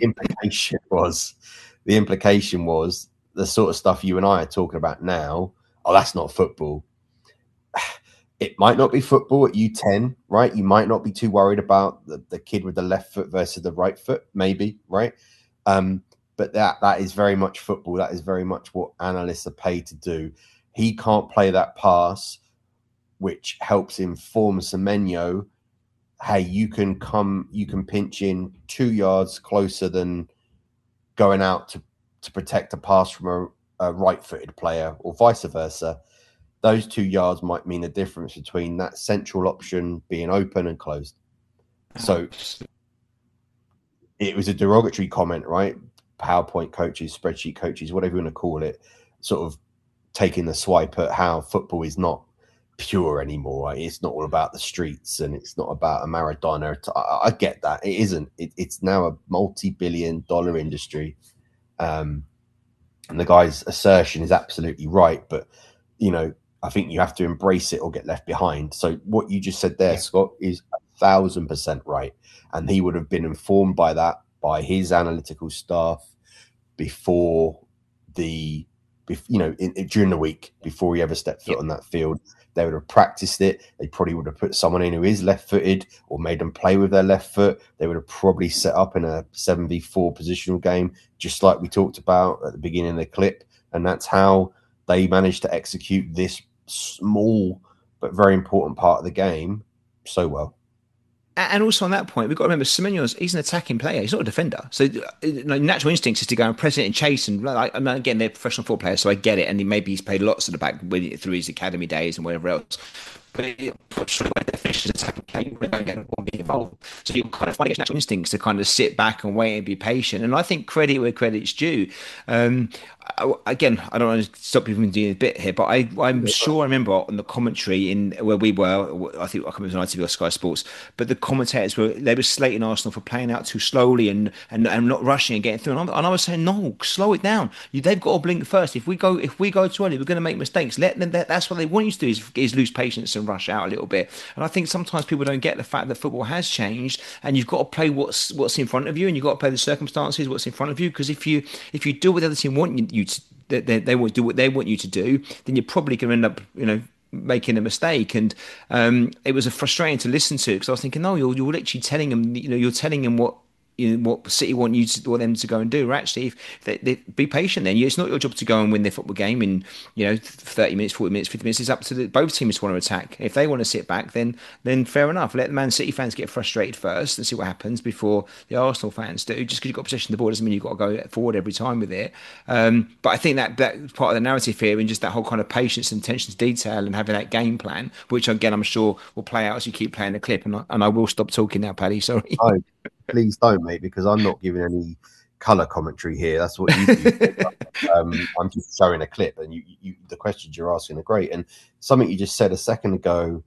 implication was the sort of stuff you and I are talking about now. Oh, that's not football. It might not be football at U10, right? You might not be too worried about the kid with the left foot versus the right foot, maybe, right? But that is very much football. That is very much what analysts are paid to do. He can't play that pass, which helps inform Semenyo, hey, you can pinch in 2 yards closer than going out to protect a pass from a right-footed player or vice versa. Those 2 yards might mean the difference between that central option being open and closed. So it was a derogatory comment, right? PowerPoint coaches, spreadsheet coaches, whatever you want to call it, sort of taking the swipe at how football is not pure anymore. Right? It's not all about the streets and it's not about a Maradona. I get that. It isn't. It's now a multi-billion-dollar industry. And the guy's assertion is absolutely right. But, I think you have to embrace it or get left behind. So what you just said there, Scott, is 1,000% right. And he would have been informed by that, by his analytical staff during the week before he ever stepped foot on that field. They would have practiced it. They probably would have put someone in who is left-footed or made them play with their left foot. They would have probably set up in a 7v4 positional game, just like we talked about at the beginning of the clip. And that's how they managed to execute this small but very important part of the game so well. And also on that point, we've got to remember Semenyo's he's an attacking player. He's not a defender. So natural instincts is to go and press it and chase. And again, they're professional football players, so I get it. And maybe he's played lots at the back through his academy days and whatever else. But by definition, attacking player, you're going to get and be involved. So you kind of find natural instincts to kind of sit back and wait and be patient. And I think credit where credit's due. Again, I don't want to stop you from doing a bit here, but I'm sure I remember on the commentary in where we were, I think I can't remember on ITV or Sky Sports, but the commentators were slating Arsenal for playing out too slowly and not rushing and getting through. And I was saying, no, slow it down. They've got to blink first. If we go too early, we're going to make mistakes. Let them. That's what they want you to do is lose patience and rush out a little bit. And I think sometimes people don't get the fact that football has changed, and you've got to play what's in front of you, and you've got to play the circumstances, what's in front of you. Because if you do what the other team want you to, they will do what they want you to do, then you're probably going to end up, making a mistake. And it was frustrating to listen to because I was thinking, no, you're literally telling them, you're telling them what City want them to go and do. Or actually, if they be patient, then it's not your job to go and win their football game in 30 minutes, 40 minutes, 50 minutes. It's up to both teams to want to attack. If they want to sit back, then fair enough. Let the Man City fans get frustrated first and see what happens before the Arsenal fans do. Just because you've got possession of the ball doesn't mean you've got to go forward every time with it. But I think that part of the narrative here and just that whole kind of patience and attention to detail and having that game plan, which again I'm sure will play out as you keep playing the clip. And I will stop talking now, Paddy. Sorry. Oh, please don't, mate, because I'm not giving any color commentary here. That's what you do. I'm just showing a clip, and the questions you're asking are great. And something you just said a second ago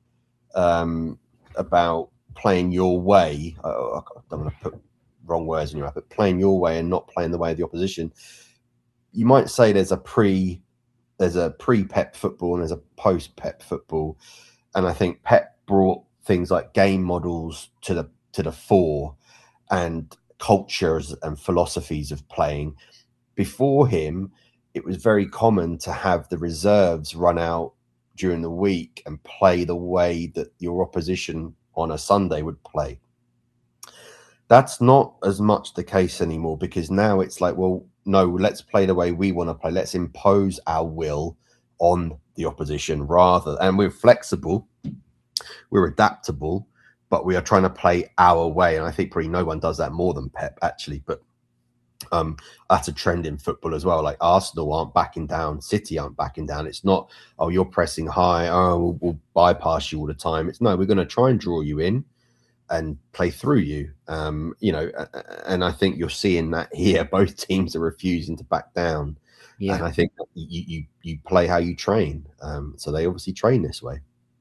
about playing your way. I don't want to put wrong words in your mouth, but playing your way and not playing the way of the opposition. You might say there's a pre-Pep football and there's a post-Pep football, and I think Pep brought things like game models to the fore and cultures and philosophies of playing. Before him, it was very common to have the reserves run out during the week and play the way that your opposition on a Sunday would play. That's not as much the case anymore, because now it's like, well, no, let's play the way we want to play. Let's impose our will on the opposition and we're flexible, we're adaptable, but we are trying to play our way. And I think probably no one does that more than Pep, actually. But that's a trend in football as well. Like Arsenal aren't backing down, City aren't backing down. It's not, oh, you're pressing high, oh, we'll bypass you all the time. It's no, we're going to try and draw you in and play through you. And I think you're seeing that here. Both teams are refusing to back down. Yeah. And I think you play how you train. So they obviously train this way.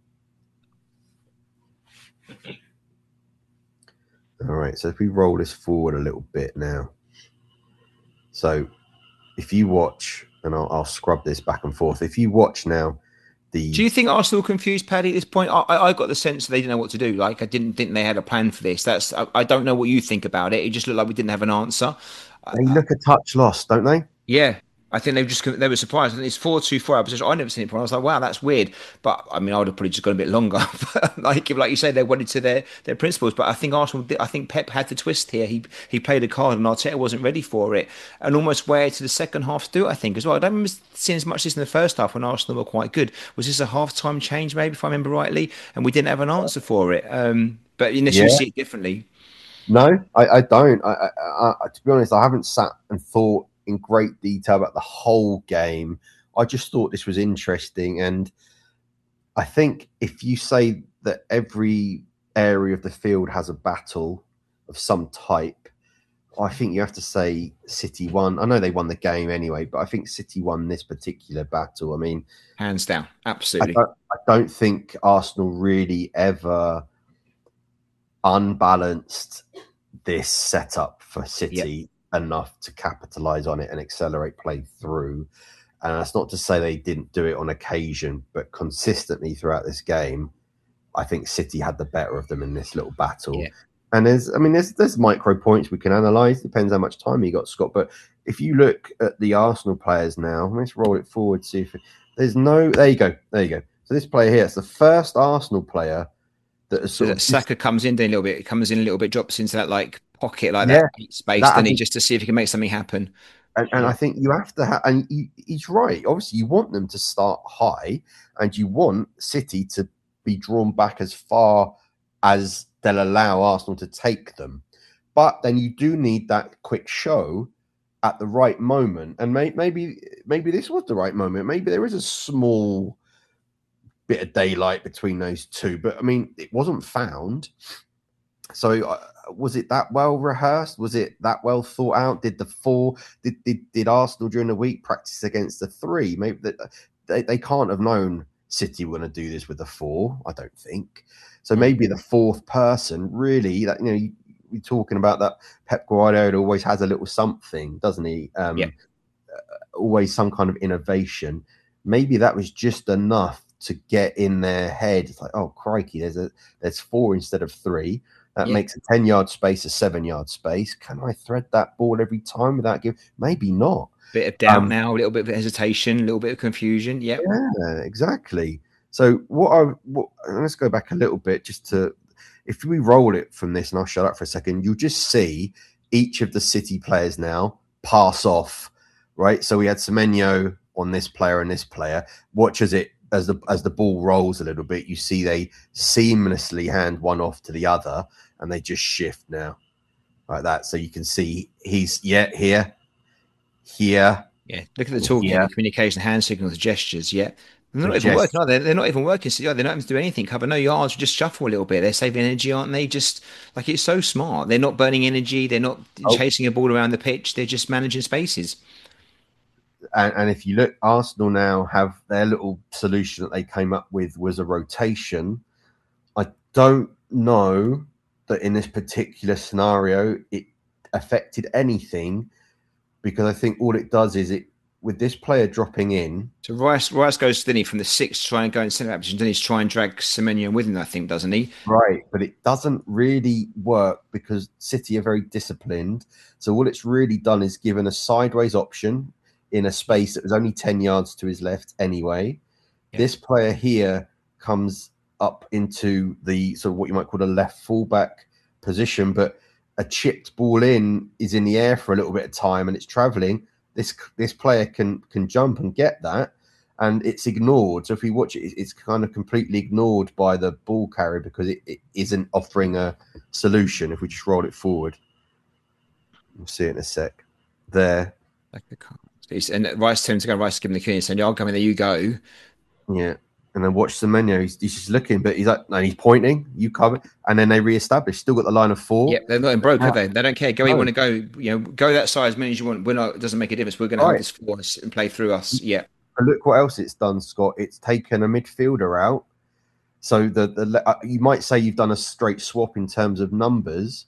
All right. So if we roll this forward a little bit now. So if you watch, and I'll scrub this back and forth. If you watch now, do you think Arsenal confused, Paddy, at this point? I got the sense they didn't know what to do. Like, I didn't think they had a plan for this. I don't know what you think about it. It just looked like we didn't have an answer. They look a touch lost, don't they? Yeah. I think they were surprised. I think it's 4-2-4 opposition. I never seen it before. I was like, wow, that's weird. But I mean, I would have probably just gone a bit longer. like you say, they went into their principles. But I think I think Pep had the twist here. He played a card, and Arteta wasn't ready for it, and almost waited to the second half to do it, I think, as well. I don't remember seeing as much as this in the first half when Arsenal were quite good. Was this a half-time change, maybe, if I remember rightly? And we didn't have an answer for it. But unless you see it differently. No, I don't. To be honest, I haven't sat and thought in great detail about the whole game. I just thought this was interesting. And I think if you say that every area of the field has a battle of some type, I think you have to say City won. I know they won the game anyway, but I think City won this particular battle. I mean, hands down, absolutely. I don't think Arsenal really ever unbalanced this setup for City enough to capitalize on it and accelerate play through. And that's not to say they didn't do it on occasion, but consistently throughout this game, I think City had the better of them in this little battle. Yeah. And there's micro points we can analyze. Depends how much time you got, Scott. But if you look at the Arsenal players now, let's roll it forward. See if there you go. So this player here, it's the first Arsenal player that Saka comes in a little bit, drops into that like pocket like that space, doesn't he, just to see if he can make something happen. And I think you have to and he's right. Obviously, you want them to start high, and you want City to be drawn back as far as they'll allow Arsenal to take them. But then you do need that quick show at the right moment. And maybe this was the right moment. Maybe there is a small bit of daylight between those two. But, I mean, it wasn't found. So was it that well rehearsed? Was it that well thought out? Did Arsenal during the week practice against the 3? Maybe they can't have known City were going to do this with the 4, I don't think. So maybe the fourth person really, that you're talking about that Pep Guardiola always has a little something, doesn't he? Always some kind of innovation. Maybe that was just enough to get in their head. It's like, oh crikey, there's 4 instead of 3. That makes a 10-yard space a 7-yard space. Can I thread that ball every time without giving? Maybe not. Bit of doubt now, a little bit of hesitation, a little bit of confusion. Yep. Yeah, exactly. So let's go back a little bit if we roll it from this, and I'll shut up for a second, you'll just see each of the City players now pass off, right? So we had Semenyo on this player and this player. Watch as the ball rolls a little bit, you see they seamlessly hand one off to the other, and they just shift now like that. So you can see he's here. Yeah, look at the talking, the communication, hand signals, gestures. Yeah, And they're not even suggest. working, are they? They're not even working. So, yeah, they're not having to do anything. Cover no yards, just shuffle a little bit. They're saving energy, aren't they? Just like it's so smart. They're not burning energy. They're not Oh, chasing a ball around the pitch. They're just managing spaces. and if you look, Arsenal now have their little solution that they came up with was a rotation. I don't know that in this particular scenario it affected anything because I think all it does is it with this player dropping in, So Rice goes, didn't he, from the sixth to try and go in centre back position. Then he's try and drag Semenyo with him, I think, doesn't he? right, but it doesn't really work because City are very disciplined. So all it's really done is given a sideways option in a space that was only 10 yards to his left anyway. Yeah. This player here comes up into the sort of what you might call a left fullback position, but a chipped ball in is in the air for a little bit of time and it's traveling. This player can jump and get that, and it's ignored. So if we watch it, it's kind of completely ignored by the ball carrier because it isn't offering a solution. If we just roll it forward, we'll see it in a sec. There, Like a car. And Rice turns to go. Rice giving the key and saying, "Yeah, I'll come in. There you go." yeah. And then watch the menu. He's just looking, but he's like, and he's pointing. You cover, and then they re-establish. Still got the line of four. Yep, they're not in broke, have they? They don't care. Go where you No. want to go. You know, go that side as many as you want. We're not. It doesn't make a difference. We're going to have Right. this for us and play through us. Yeah. And look what else it's done, Scott. It's taken a midfielder out. So you might say you've done a straight swap in terms of numbers,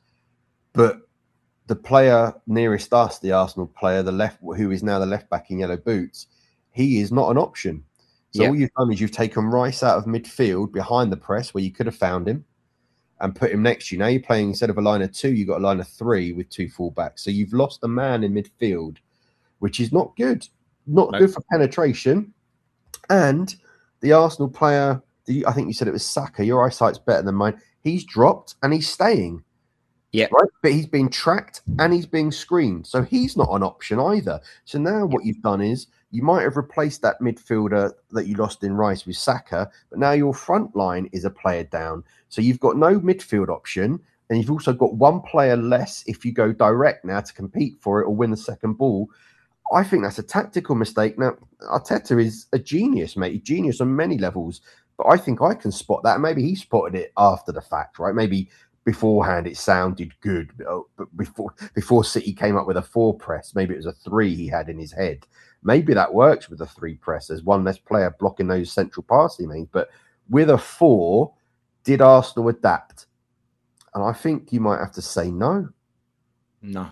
but the player nearest us, the Arsenal player, the left, who is now the left back in yellow boots, he is not an option. So Yeah. all you've done is you've taken Rice out of midfield behind the press where you could have found him and put him next to you. Now you're playing instead of a line of two, you've got a line of three with two fullbacks. So you've lost a man in midfield, which is not good. Not No. good for penetration. And the Arsenal player, I think you said it was Saka, your eyesight's better than mine. He's dropped and he's staying. Yeah. Right. But he's being tracked and he's being screened. So he's not an option either. So now what you've done is you might have replaced that midfielder that you lost in Rice with Saka, but now your front line is a player down. So you've got no midfield option. And you've also got one player less if you go direct now to compete for it or win the second ball. I think that's a tactical mistake. Now, Arteta is a genius, mate. He's genius on many levels, but I think I can spot that. Maybe he spotted it after the fact, right? Maybe beforehand it sounded good, but before City came up with a 4 press, maybe it was a 3 he had in his head. Maybe that works with a 3 press. There's one less player blocking those central passing lanes. But with a 4, did Arsenal adapt? And I think you might have to say no. No.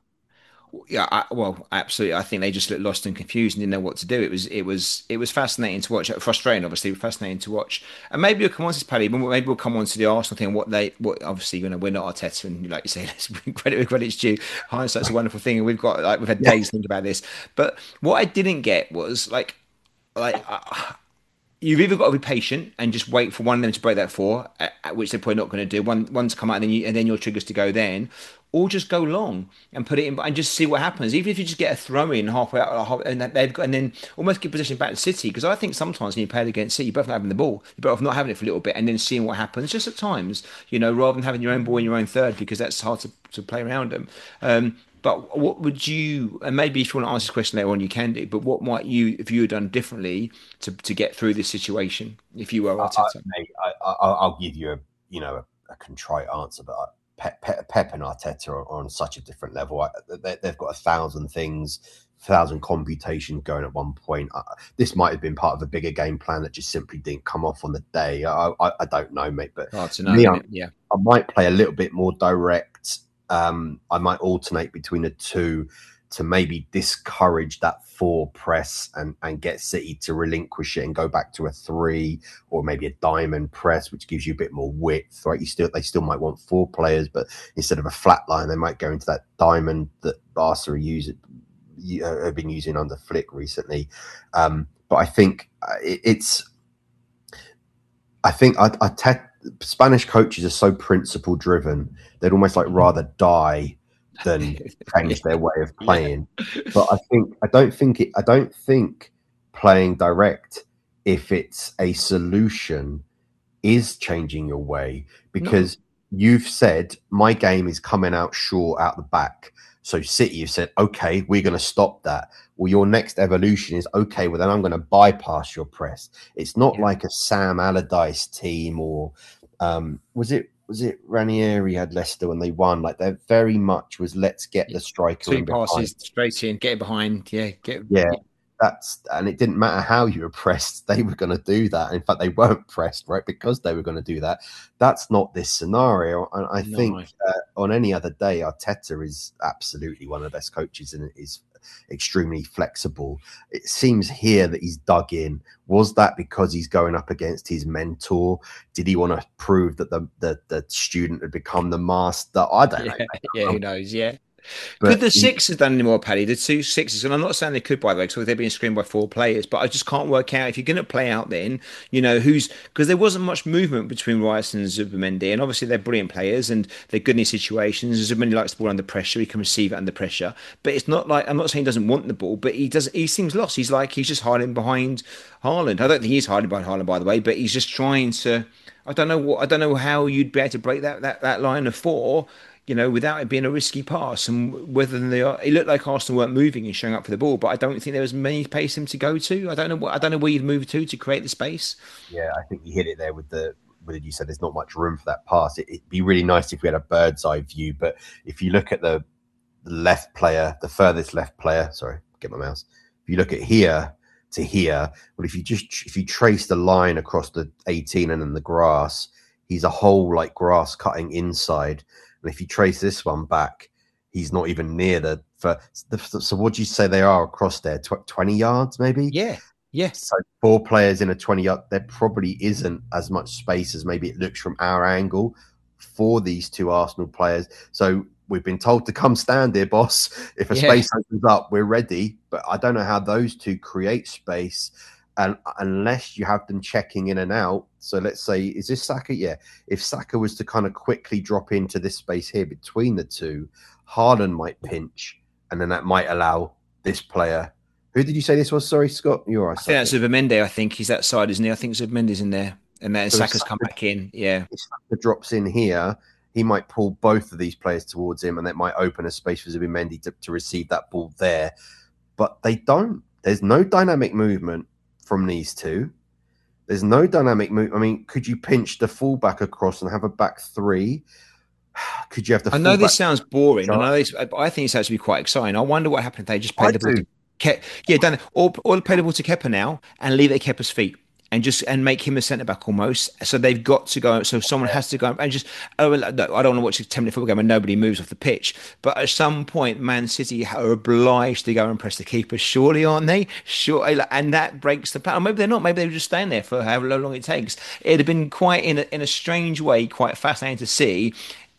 Yeah, well, absolutely. I think they just looked lost and confused and didn't know what to do. It was fascinating to watch. Frustrating, obviously, but fascinating to watch. And maybe we'll come on to this, Paddy. But maybe we'll come on to the Arsenal thing. What obviously, we're not Arteta, and like you say, let's bring credit where credit's due. Hindsight's a wonderful thing, and we've had days to think about this. But what I didn't get was like. You've either got to be patient and just wait for one of them to break that 4, which they're probably not going to do. One to come out, and then your triggers to go then, or just go long and put it in and just see what happens. Even if you just get a throw in halfway out, and then almost give possession back to City. Because I think sometimes when you play against City, you're better off not having the ball. You're better off not having it for a little bit and then seeing what happens. Just at times, rather than having your own ball in your own third, because that's hard to play around them. But what would you, and maybe if you want to answer this question later on, you can do, but what might you, if you had done differently to get through this situation, if you were Arteta? I'll give you a contrite answer, but Pep and Arteta are on such a different level. They've got 1,000 things, 1,000 computations going at one point. This might have been part of a bigger game plan that just simply didn't come off on the day. I don't know, mate, but Hard to know, me, yeah. I might play a little bit more direct. I might alternate between the two to maybe discourage that 4 press and get City to relinquish it and go back to a 3 or maybe a diamond press, which gives you a bit more width, right? They still might want 4 players, but instead of a flat line, they might go into that diamond that Barca have been using under Flick recently. But I think Spanish coaches are so principle driven; they'd almost like rather die than change their way of playing. But I don't think playing direct, if it's a solution, is changing your way because you've said my game is coming out short out the back. So City have said, okay, we're going to stop that. Well, your next evolution is, okay, well, then I'm going to bypass your press. It's not Yeah. like a Sam Allardyce team, or was it Ranieri had Leicester when they won? Like, they very much was, let's get Yeah. the striker Two in behind. passes straight in, get it behind. Yeah, Yeah, and it didn't matter how you were pressed, they were going to do that. In fact, they weren't pressed, right? Because they were going to do that. That's not this scenario. And I no. think on any other day, Arteta is absolutely one of the best coaches and is extremely flexible. It seems here that he's dug in. Was that because he's going up against his mentor? Did he want to prove that the student had become the master? I don't Yeah, know. yeah, who knows? Yeah. Could But the six have done any more, Paddy? The two sixes, and I'm not saying they could, by the way, because they're being screened by four players, but I just can't work out if you're going to play out then, who's because there wasn't much movement between Rice and Zubimendi, and obviously they're brilliant players and they're good in these situations. Zubimendi likes the ball under pressure, he can receive it under pressure, but it's not like I'm not saying he doesn't want the ball, but he does. He seems lost. He's just hiding behind Haaland. I don't think he's hiding behind Haaland, by the way, but he's just trying to. I don't know how you'd be able to break that line of four without it being a risky pass, and whether they are, it looked like Arsenal weren't moving and showing up for the ball, but I don't think there was many space for him to go to. I don't know where you'd move to create the space. yeah, I think you hit it there with you said there's not much room for that pass. It'd be really nice if we had a bird's eye view, but if you look at the left player, the furthest left player, sorry, get my mouse. If you look at here to here, well, if you trace the line across the 18 and then the grass, he's a whole like grass cutting inside. And if you trace this one back, he's not even near so what do you say they are across there? 20 yards, maybe? Yeah, yeah. So four players in a 20 yard, there probably isn't as much space as maybe it looks from our angle for these two Arsenal players. So we've been told to come stand here, boss. If a Yeah. space opens up, we're ready. But I don't know how those two create space, and unless you have them checking in and out. So let's say, is this Saka? Yeah. If Saka was to kind of quickly drop into this space here between the two, Haaland might pinch, and then that might allow this player. Who did you say this was? Sorry, Scott. You're right. I think that's Zubimendi. I think he's that side, isn't he? I think Zubimendi's in there, and then So Saka's come back in. Yeah, if Saka drops in here, he might pull both of these players towards him, and that might open a space for Zubimendi to receive that ball there. But they don't. There's no dynamic movement from these two. There's no dynamic move. I mean, could you pinch the fullback across and have a back three? Could you have the I know fullback? this sounds boring. I know this. I think this actually be quite exciting. I wonder what happened if they just I played the ball do. to yeah, done it. Or play the ball to Kepa now and leave it at Kepa's feet and make him a centre back almost. So they've got to go. So someone has to go and just. Oh, no, I don't want to watch a 10-minute football game and nobody moves off the pitch. But at some point, Man City are obliged to go and press the keeper. Surely, aren't they? Sure, and that breaks the plan. Or maybe they're not. Maybe they're just staying there for however long it takes. It'd have been quite in a strange way, quite fascinating to see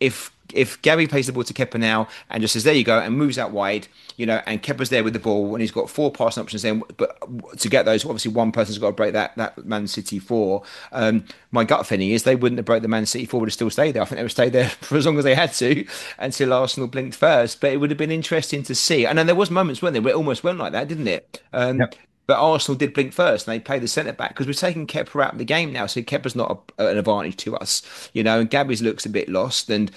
if Gabby plays the ball to Kepa now and just says, there you go, and moves out wide, and Kepa's there with the ball and he's got four passing options then, but to get those, obviously one person's got to break that Man City four. My gut feeling is they wouldn't have broke the Man City four, would have still stayed there. I think they would stay there for as long as they had to until Arsenal blinked first, but it would have been interesting to see. And then there was moments, weren't there, where it almost went like that, didn't it? Yep. But Arsenal did blink first, and they played the centre back because we've taken Kepa out of the game now, so Kepa's not an advantage to us, And Gabby's looks a bit lost, and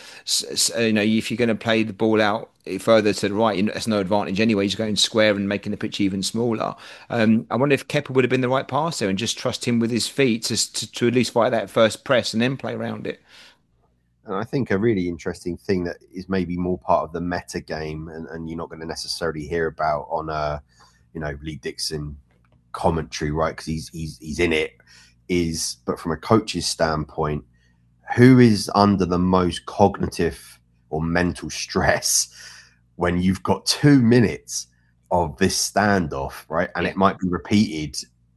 if you're going to play the ball out further to the right, that's no advantage anyway. He's going square and making the pitch even smaller. I wonder if Kepa would have been the right passer and just trust him with his feet to at least fight that first press and then play around it. And I think a really interesting thing that is maybe more part of the meta game, and you're not going to necessarily hear about on Lee Dixon commentary, right? Because he's in it. But from a coach's standpoint, who is under the most cognitive or mental stress when you've got 2 minutes of this standoff, right? And it might be repeated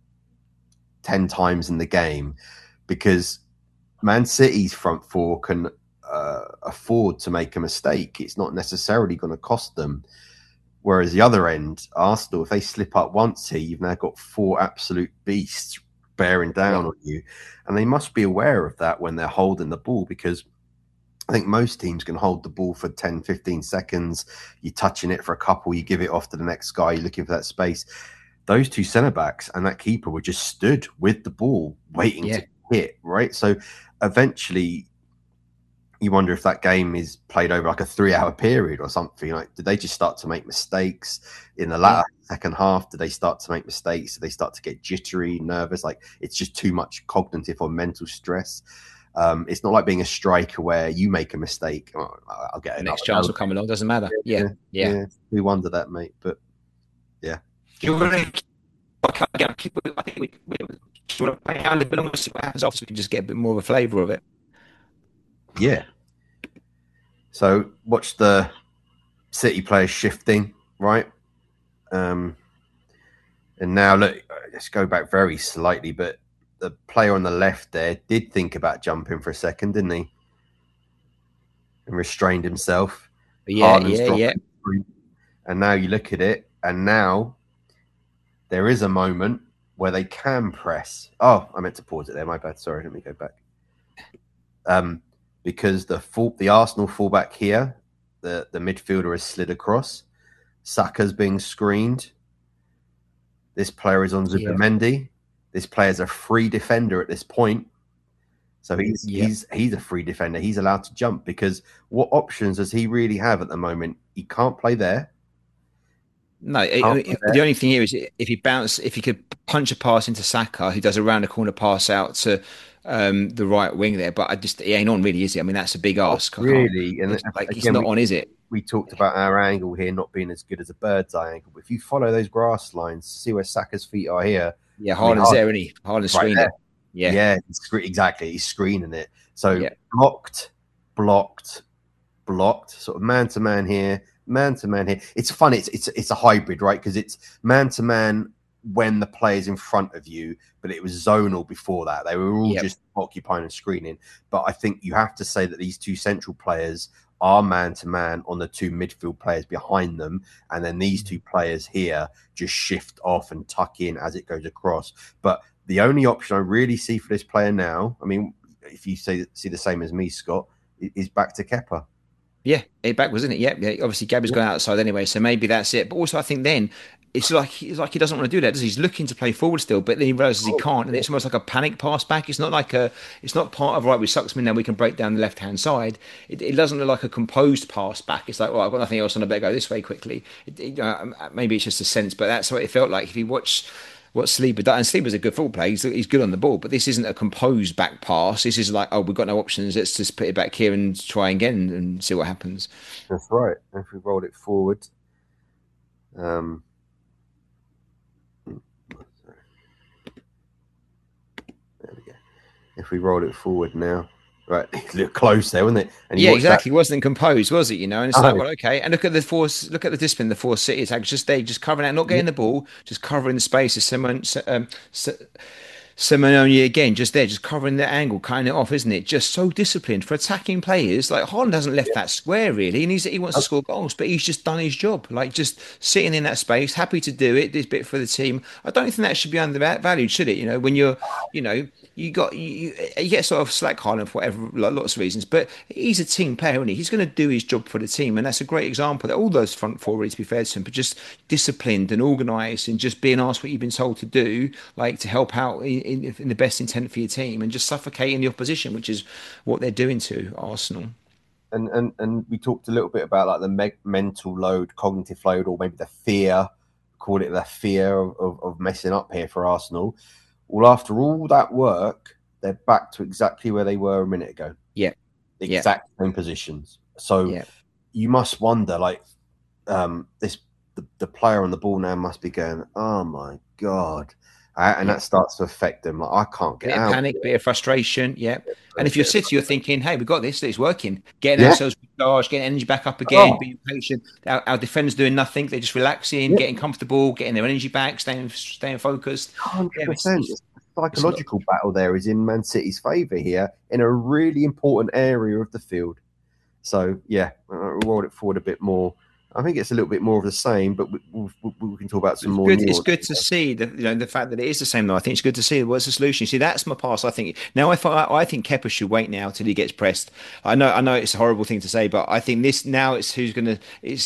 10 times in the game, because Man City's front four can afford to make a mistake. It's not necessarily going to cost them. Whereas the other end, Arsenal, if they slip up once here, you've now got four absolute beasts bearing down on you. And they must be aware of that when they're holding the ball, because I think most teams can hold the ball for 10, 15 seconds. You're touching it for a couple, you give it off to the next guy, you're looking for that space. Those two centre-backs and that keeper were just stood with the ball waiting to hit, right? So eventually, you wonder if that game is played over like a 3 hour period or something. Like, did they just start to make mistakes in the Yeah. latter second half? Did they start to make mistakes? Did they start to get jittery, nervous? Like, it's just too much cognitive or mental stress. It's not like being a striker where you make a mistake. Oh, I'll get The another next chance go. will come along. Doesn't matter. Yeah. Yeah. Yeah. We wonder that, mate. But yeah, Do you really again, I think we sort of play out a bit longer, see what happens after, so we can just get a bit more of a flavour of it. yeah. So watch the City players shifting, right? And now look, let's go back very slightly, but the player on the left there did think about jumping for a second, didn't he? And restrained himself. Yeah, Haaland's dropping. And now you look at it, and now there is a moment where they can press. Oh, I meant to pause it there. My bad. Sorry, let me go back. Because the Arsenal fullback here, the midfielder has slid across. Saka's being screened. This player is on Zubimendi. Yeah. This player is a free defender at this point. So he's a free defender. He's allowed to jump because what options does he really have at the moment? He can't play there. No, the only thing here is if he could punch a pass into Saka, who does a round the corner pass out to the right wing there, but he ain't on really, is he? I mean, that's a big ask. Really, and he's not on, is it? We talked about our angle here not being as good as a bird's eye angle. But if you follow those grass lines, see where Saka's feet are here. Yeah, Haaland's there, isn't he? Haaland's screening it. Yeah, exactly. He's screening it. So blocked, sort of man to man here. It's fun. It's a hybrid, right? Because it's man to man when the player's in front of you, but it was zonal before that. They were all just occupying and screening. But I think you have to say that these two central players are man to man on the two midfield players behind them, and then these two players here just shift off and tuck in as it goes across. But the only option I really see for this player now, I mean, if you see the same as me, Scott, is back to Kepa. Yeah, back was, isn't it? Yeah. Obviously, Gabri's gone outside anyway, so maybe that's it. But also, I think then it's like he doesn't want to do that. He's looking to play forward still, but then he realizes he can't, and it's almost like a panic pass back. It's not it's not part of right. We sucks me now. We can break down the left hand side. It doesn't look like a composed pass back. It's like, well, I've got nothing else on. I better go this way quickly. Maybe it's just a sense, but that's what it felt like. If you watch what Saliba does, and Saliba's a good football player. He's good on the ball, but this isn't a composed back pass. This is like, oh, we've got no options. Let's just put it back here and try again and see what happens. That's right. If we rolled it forward, there we go. If we rolled it forward now, right, it looked close there, wasn't it? And exactly. It wasn't composed, was it? And it's like, well, okay. And look at the discipline, the force City attack. Just covering out, not getting the ball, just covering the spaces. Simeone again, just covering the angle, cutting it off, isn't it? Just so disciplined for attacking players. Like Haaland hasn't left that square really, and he wants to score goals, but he's just done his job. Like just sitting in that space, happy to do it. This bit for the team. I don't think that should be undervalued, should it? When you're, you get sort of slack Haaland for whatever, like, lots of reasons, but he's a team player, isn't he? He's going to do his job for the team, and that's a great example that all those front four, to be fair to him, but just disciplined and organised and just being asked what you've been told to do, like to help out in the best intent for your team and just suffocating the opposition, which is what they're doing to Arsenal. And we talked a little bit about like the mental load, cognitive load, or maybe the fear, call it the fear of messing up here for Arsenal. Well, after all that work, they're back to exactly where they were a minute ago. Yeah. The exact same positions. So you must wonder, like, the player on the ball now must be going, oh my God. And that starts to affect them. Like, I can't get out. Panic, bit of frustration. Yeah. And if you're City, you're thinking, hey, we've got this. It's working. Getting ourselves recharged, getting energy back up again, being patient. Our defenders doing nothing. They're just relaxing, getting comfortable, getting their energy back, staying focused. 100%. The psychological battle there is in Man City's favour here in a really important area of the field. So, we'll roll it forward a bit more. I think it's a little bit more of the same, but we can talk about some more. It's good to see the fact that it is the same, though. I think it's good to see what's the solution. See, that's my pass. I think now I think Kepa should wait now till he gets pressed. I know it's a horrible thing to say, but I think this now it's who's gonna.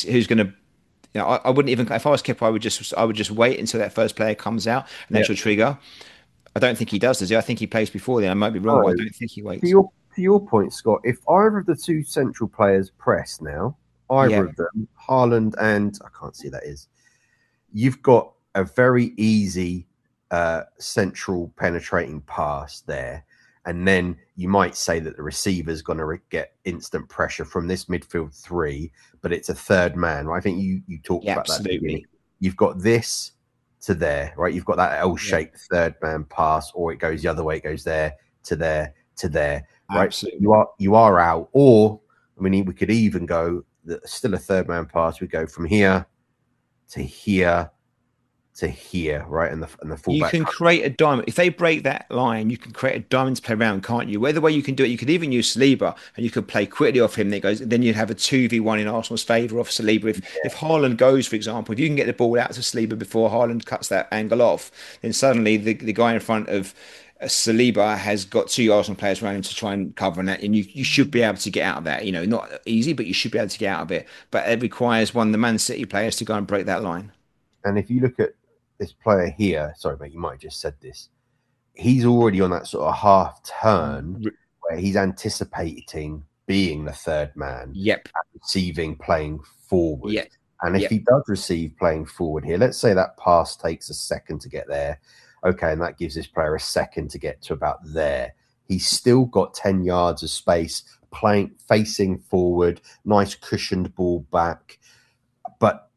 I wouldn't even, if I was Kepa, I would just wait until that first player comes out and that's your trigger. I don't think he does he? I think he plays before then. I might be wrong, but I don't think he waits. to your point, Scott, if either of the two central players press now, either Yeah, of them, Haaland and I can't see who that is, you've got a very easy central penetrating pass there. And then you might say that the receiver's going to get instant pressure from this midfield three, but it's a third man, right? I think you talked yeah, about that at the beginning. absolutely. You've got this to there, right? You've got that Yeah, L-shaped third man pass, or it goes the other way. It goes there to there to there, right? absolutely. You are out, or I mean, we could even go still a third man pass. We go from here to here to here, right? And the You fullback. can create a diamond. If they break that line, you can create a diamond to play around, can't you? Where the way you can do it, you could even use Saliba and you could play quickly off him. Then you'd have a 2v1 in Arsenal's favour off Saliba. If Haaland goes, for example, if you can get the ball out to Saliba before Haaland cuts that angle off, then suddenly the guy in front of Saliba has got two Arsenal players around him to try and cover that, and you should be able to get out of that. You know, not easy, but you should be able to get out of it. But it requires one of the Man City players to go and break that line. And if you look at this player here, sorry, mate, you might have just said this. He's already on that sort of half turn where he's anticipating being the third man, Yep. receiving, playing forward. Yep. And if Yep. he does receive playing forward here, let's say that pass takes a second to get there. Okay, and that gives this player a second to get to about there. He's still got 10 yards of space, playing facing forward, nice cushioned ball back. But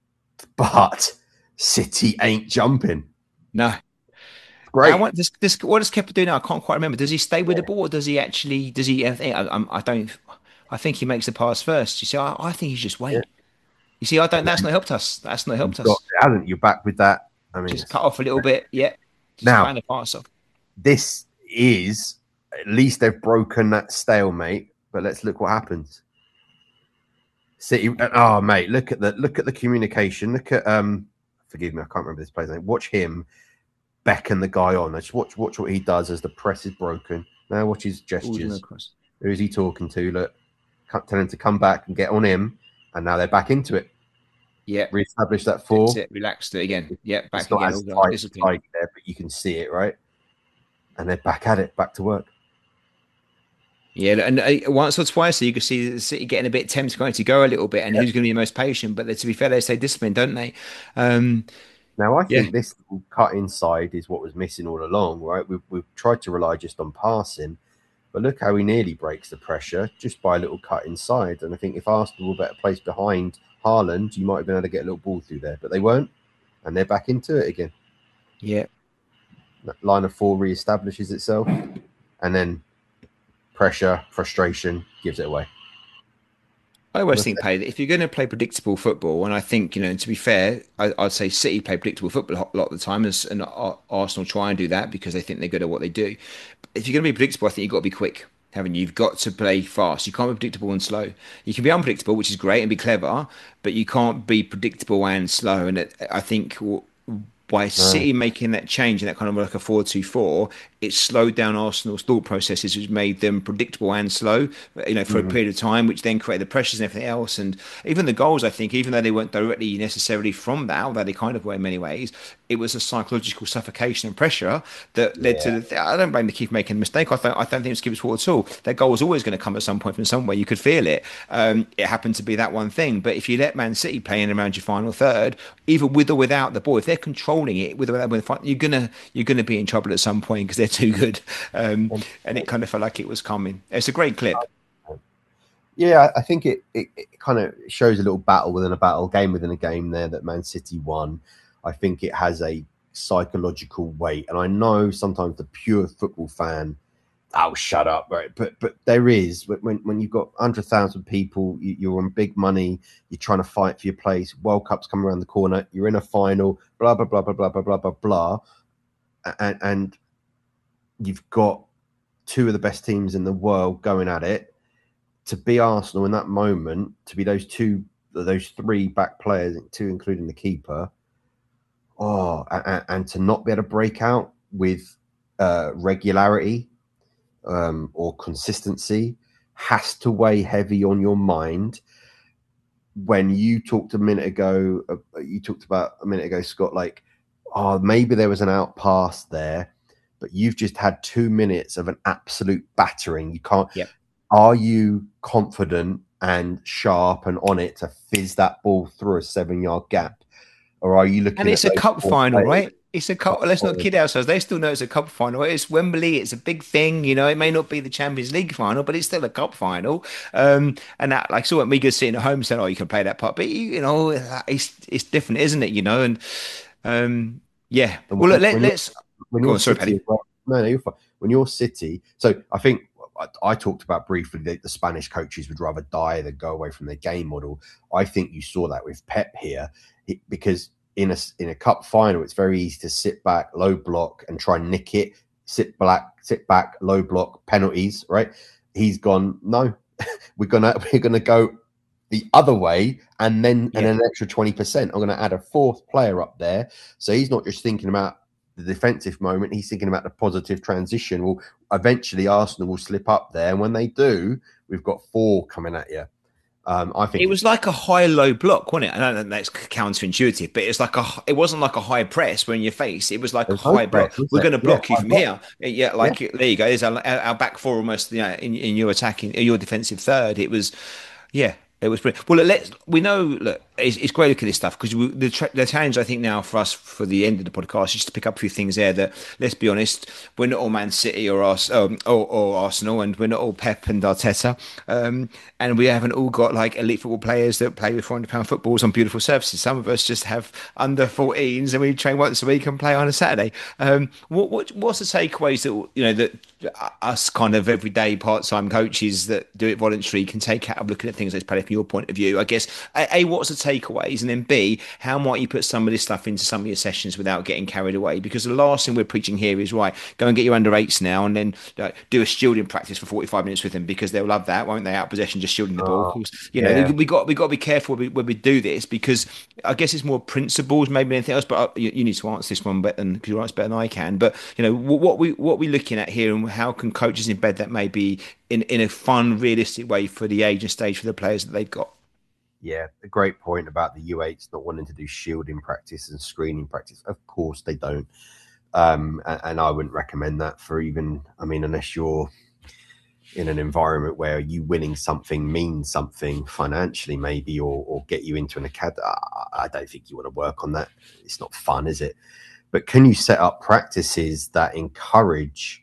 City ain't jumping. No. Great. I want this. What does Kepa do now? I can't quite remember. Does he stay with the ball, or does he actually? Does he? I don't. I think he makes the pass first. You see, I think he's just Yeah. wait. You see, I don't. That's not helped us. That's not helped You've got, us. hasn't you're back with that? I mean, Just cut off a little bit. Yeah. Just now find the pass off. this is at least they've broken that stalemate. But let's look what happens. City. Oh, mate, look at the communication. Look at Forgive me, I can't remember this player's name. Watch him beckon the guy on. Just watch what he does as the press is broken. Now watch his gestures. Who's he talking to? Look, tell him to come back and get on him. And now they're back into it. Yeah. Reestablish that four. That's it. Relaxed it again. Yeah. Back it's not again. as tight there, but you can see it, right? And they're back at it, back to work. Yeah, and once or twice you can see the City getting a bit tempted, going to go a little bit, and who's going to be the most patient. But to be fair, they stay disciplined, don't they? Now, I think this cut inside is what was missing all along, right? We've tried to rely just on passing, but look how he nearly breaks the pressure just by a little cut inside. And I think if Arsenal were better placed behind Haaland, you might have been able to get a little ball through there, but they weren't, and they're back into it again. Yeah. That line of four reestablishes itself, and then pressure, frustration gives it away. I always think, Pay, that if you're going to play predictable football, and I think, to be fair, I'd say City play predictable football a lot of the time, and Arsenal try and do that because they think they're good at what they do. But if you're going to be predictable, I think you've got to be quick, haven't you? You've got to play fast. You can't be predictable and slow. You can be unpredictable, which is great, and be clever, but you can't be predictable and slow. And I think by City making that change in that kind of like a 4-2-4, it slowed down Arsenal's thought processes, which made them predictable and slow, for a period of time, which then created the pressures and everything else. And even the goals, I think, even though they weren't directly necessarily from that, although they kind of were in many ways, it was a psychological suffocation and pressure that led to I don't blame the keeper making a mistake. I don't think it was keeper's fault at all. That goal was always going to come at some point from somewhere. You could feel it. It happened to be that one thing. But if you let Man City play in around your final third, either with or without the ball, if they're controlling it with or without, you're gonna be in trouble at some point because they're too good. And it kind of felt like it was coming. It's a great clip. Yeah, I think it kind of shows a little battle within a battle, game within a game there that Man City won. I think it has a psychological weight. And I know sometimes the pure football fan, oh, shut up, right? But there is, when you've got 100,000 people, you're on big money, you're trying to fight for your place, World Cup's coming around the corner, you're in a final, blah, blah, blah, blah, blah, blah, blah, blah, blah. And you've got two of the best teams in the world going at it. To be Arsenal in that moment, to be those three back players, two including the keeper, and to not be able to break out with regularity or consistency has to weigh heavy on your mind. When you talked about a minute ago, Scott, like, maybe there was an out pass there, but you've just had 2 minutes of an absolute battering. You can't. Yep. Are you confident and sharp and on it to fizz that ball through a 7-yard gap? Or are you And looking at it's a those cup four final, players? right? It's a cup. Let's not kid ourselves. They still know it's a cup final. It's Wembley. It's a big thing. You know, it may not be the Champions League final, but it's still a cup final. And that, like, so when we go sitting at home saying, "Oh, you can play that part," but you know, it's different, isn't it? You know, and yeah. And Well, look, when let's go you're on. Sorry, City Paddy. as well, no, you're fine. When you're City, so I think I talked about briefly that the Spanish coaches would rather die than go away from their game model. I think you saw that with Pep here, because in a cup final, it's very easy to sit back, low block, and try and nick it. Sit back, low block, penalties. Right? He's gone. No, we're gonna go the other way, and then Yeah. an extra 20%. I'm going to add a fourth player up there. So he's not just thinking about the defensive moment, he's thinking about the positive transition. Well, eventually Arsenal will slip up there, and when they do, we've got four coming at you. I think It was like a high-low block, wasn't it? I don't know that's counterintuitive, but it's like it wasn't like a high press when in your face. It was like a there's no high block. press, was We're there? going to Yeah, block you high from block. here. Yeah, Yeah, like there you go. There's our back four almost. Yeah, in your attacking, your defensive third. It was, yeah, it was pretty. Well, we know. Look, it's great looking at this stuff because the challenge I think now for us for the end of the podcast is just to pick up a few things there. That, let's be honest, we're not all Man City or or Arsenal, and we're not all Pep and Arteta, and we haven't all got like elite football players that play with £400 footballs on beautiful surfaces. Some of us just have under 14s and we train once a week and play on a Saturday. What's the takeaways that you know that us kind of everyday part-time coaches that do it voluntarily can take out of looking at things, let's play from your point of view? I guess A, what's the takeaways, and then B, how might you put some of this stuff into some of your sessions without getting carried away? Because the last thing we're preaching here is, right, go and get your under eights now and then do a shielding practice for 45 minutes with them, because they'll love that, won't they? Out possession, just shielding the ball. Of course, you know, yeah, we got to be careful when we do this, because I guess it's more principles maybe than anything else. But you need to answer this one better than, because you answer better than I can. But you know, what we looking at here, and how can coaches embed that maybe in a fun, realistic way for the age and stage for the players that they've got? yeah. A great point about the U8s not wanting to do shielding practice and screening practice. Of course they don't. And I wouldn't recommend that for even, I mean, unless you're in an environment where you winning something means something financially, maybe, or get you into an academy. I don't think you want to work on that. It's not fun, is it? But can you set up practices that encourage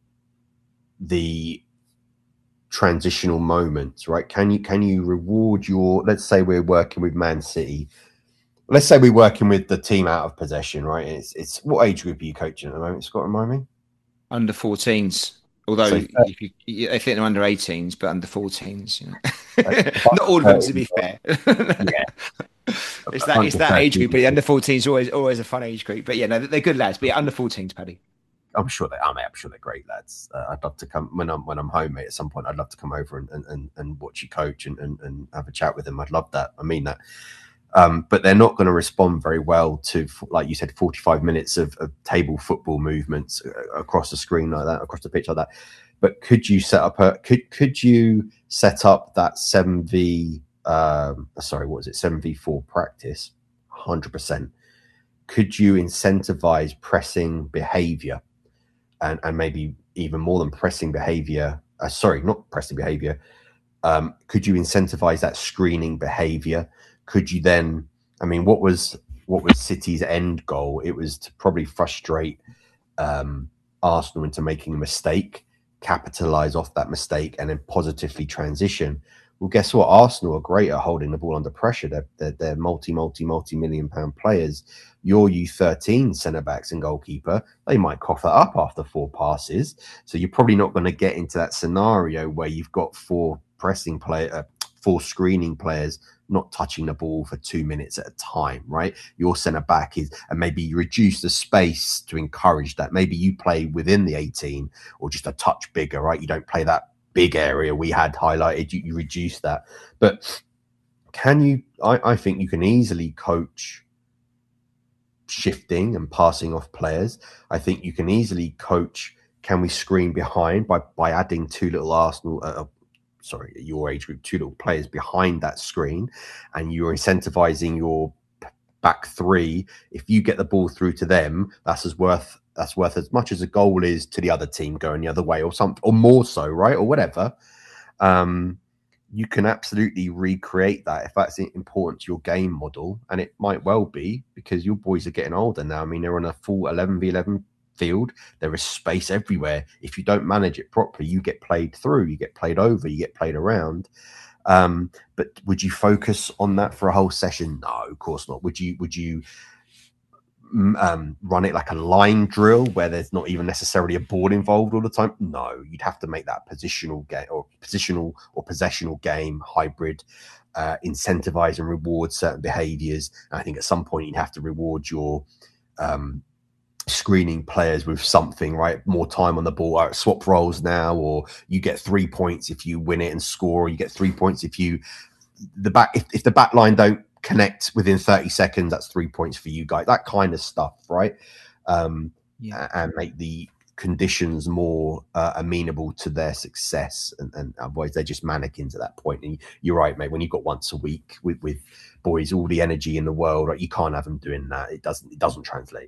the transitional moments, right? Can you reward your, let's say we're working with Man City. Let's say we're working with the team out of possession, right? It's what age group are you coaching at the moment, Scott? Remind me. Under 14s. Although So I think they're under 18s, but under 14s, you if know. I Not all of them, to be fair. yeah, It's under that age 13, group, but the under 14s is always a fun age group. But yeah, no, they're good lads. But yeah, under 14s, Paddy. I'm sure I'm sure they're great lads. I'd love to come when I'm home, mate. At some point, I'd love to come over and watch you coach and have a chat with them. I'd love that. I mean that. But they're not going to respond very well to, like you said, 45 minutes of table football movements across the screen like that, across the pitch like that. But could you set up could you set up that 7v sorry, what was it, 7v4 practice? 100%. Could you incentivize pressing behavior, and maybe even more than pressing behavior? Sorry, not pressing behavior. Could you incentivize that screening behavior? Could you then, I mean, what was City's end goal? It was to probably frustrate Arsenal into making a mistake, capitalize off that mistake, and then positively transition. Well, guess what? Arsenal are great at holding the ball under pressure. They're multi-million pound players. Your U13 centre backs and goalkeeper, they might cough that up after 4 passes. So you're probably not going to get into that scenario where you've got 4 screening players not touching the ball for 2 minutes at a time, right? Your centre back is, and maybe you reduce the space to encourage that. Maybe you play within the 18 or just a touch bigger, right? You don't play that big area we had highlighted. You reduce that. But can you, I think you can easily coach shifting and passing off players. I think you can easily coach, can we screen behind by adding 2 little Arsenal, your age group, 2 little players behind that screen, and you're incentivizing your back 3. If you get the ball through to them, that's worth as much as a goal is to the other team going the other way, or something, or more so, right, or whatever. You can absolutely recreate that if that's important to your game model, and it might well be, because your boys are getting older now. I mean, they're on a full 11v11 field. There is space everywhere. If you don't manage it properly, you get played through, you get played over, you get played around. But would you focus on that for a whole session? No, of course not. Would you run it like a line drill where there's not even necessarily a board involved all the time? No, you'd have to make that positional game or possessional game hybrid, incentivize and reward certain behaviors. And I think at some point you'd have to reward your screening players with something, right? More time on the ball, or swap roles now, or you get 3 points if you win it and score, or you get 3 points if you if the back line don't connect within 30 seconds, that's 3 points for you guys. That kind of stuff, right? And make the conditions more amenable to their success, and otherwise they're just mannequins at that point. And you're right, mate, when you've got once a week with boys all the energy in the world, right, you can't have them doing that. It doesn't translate.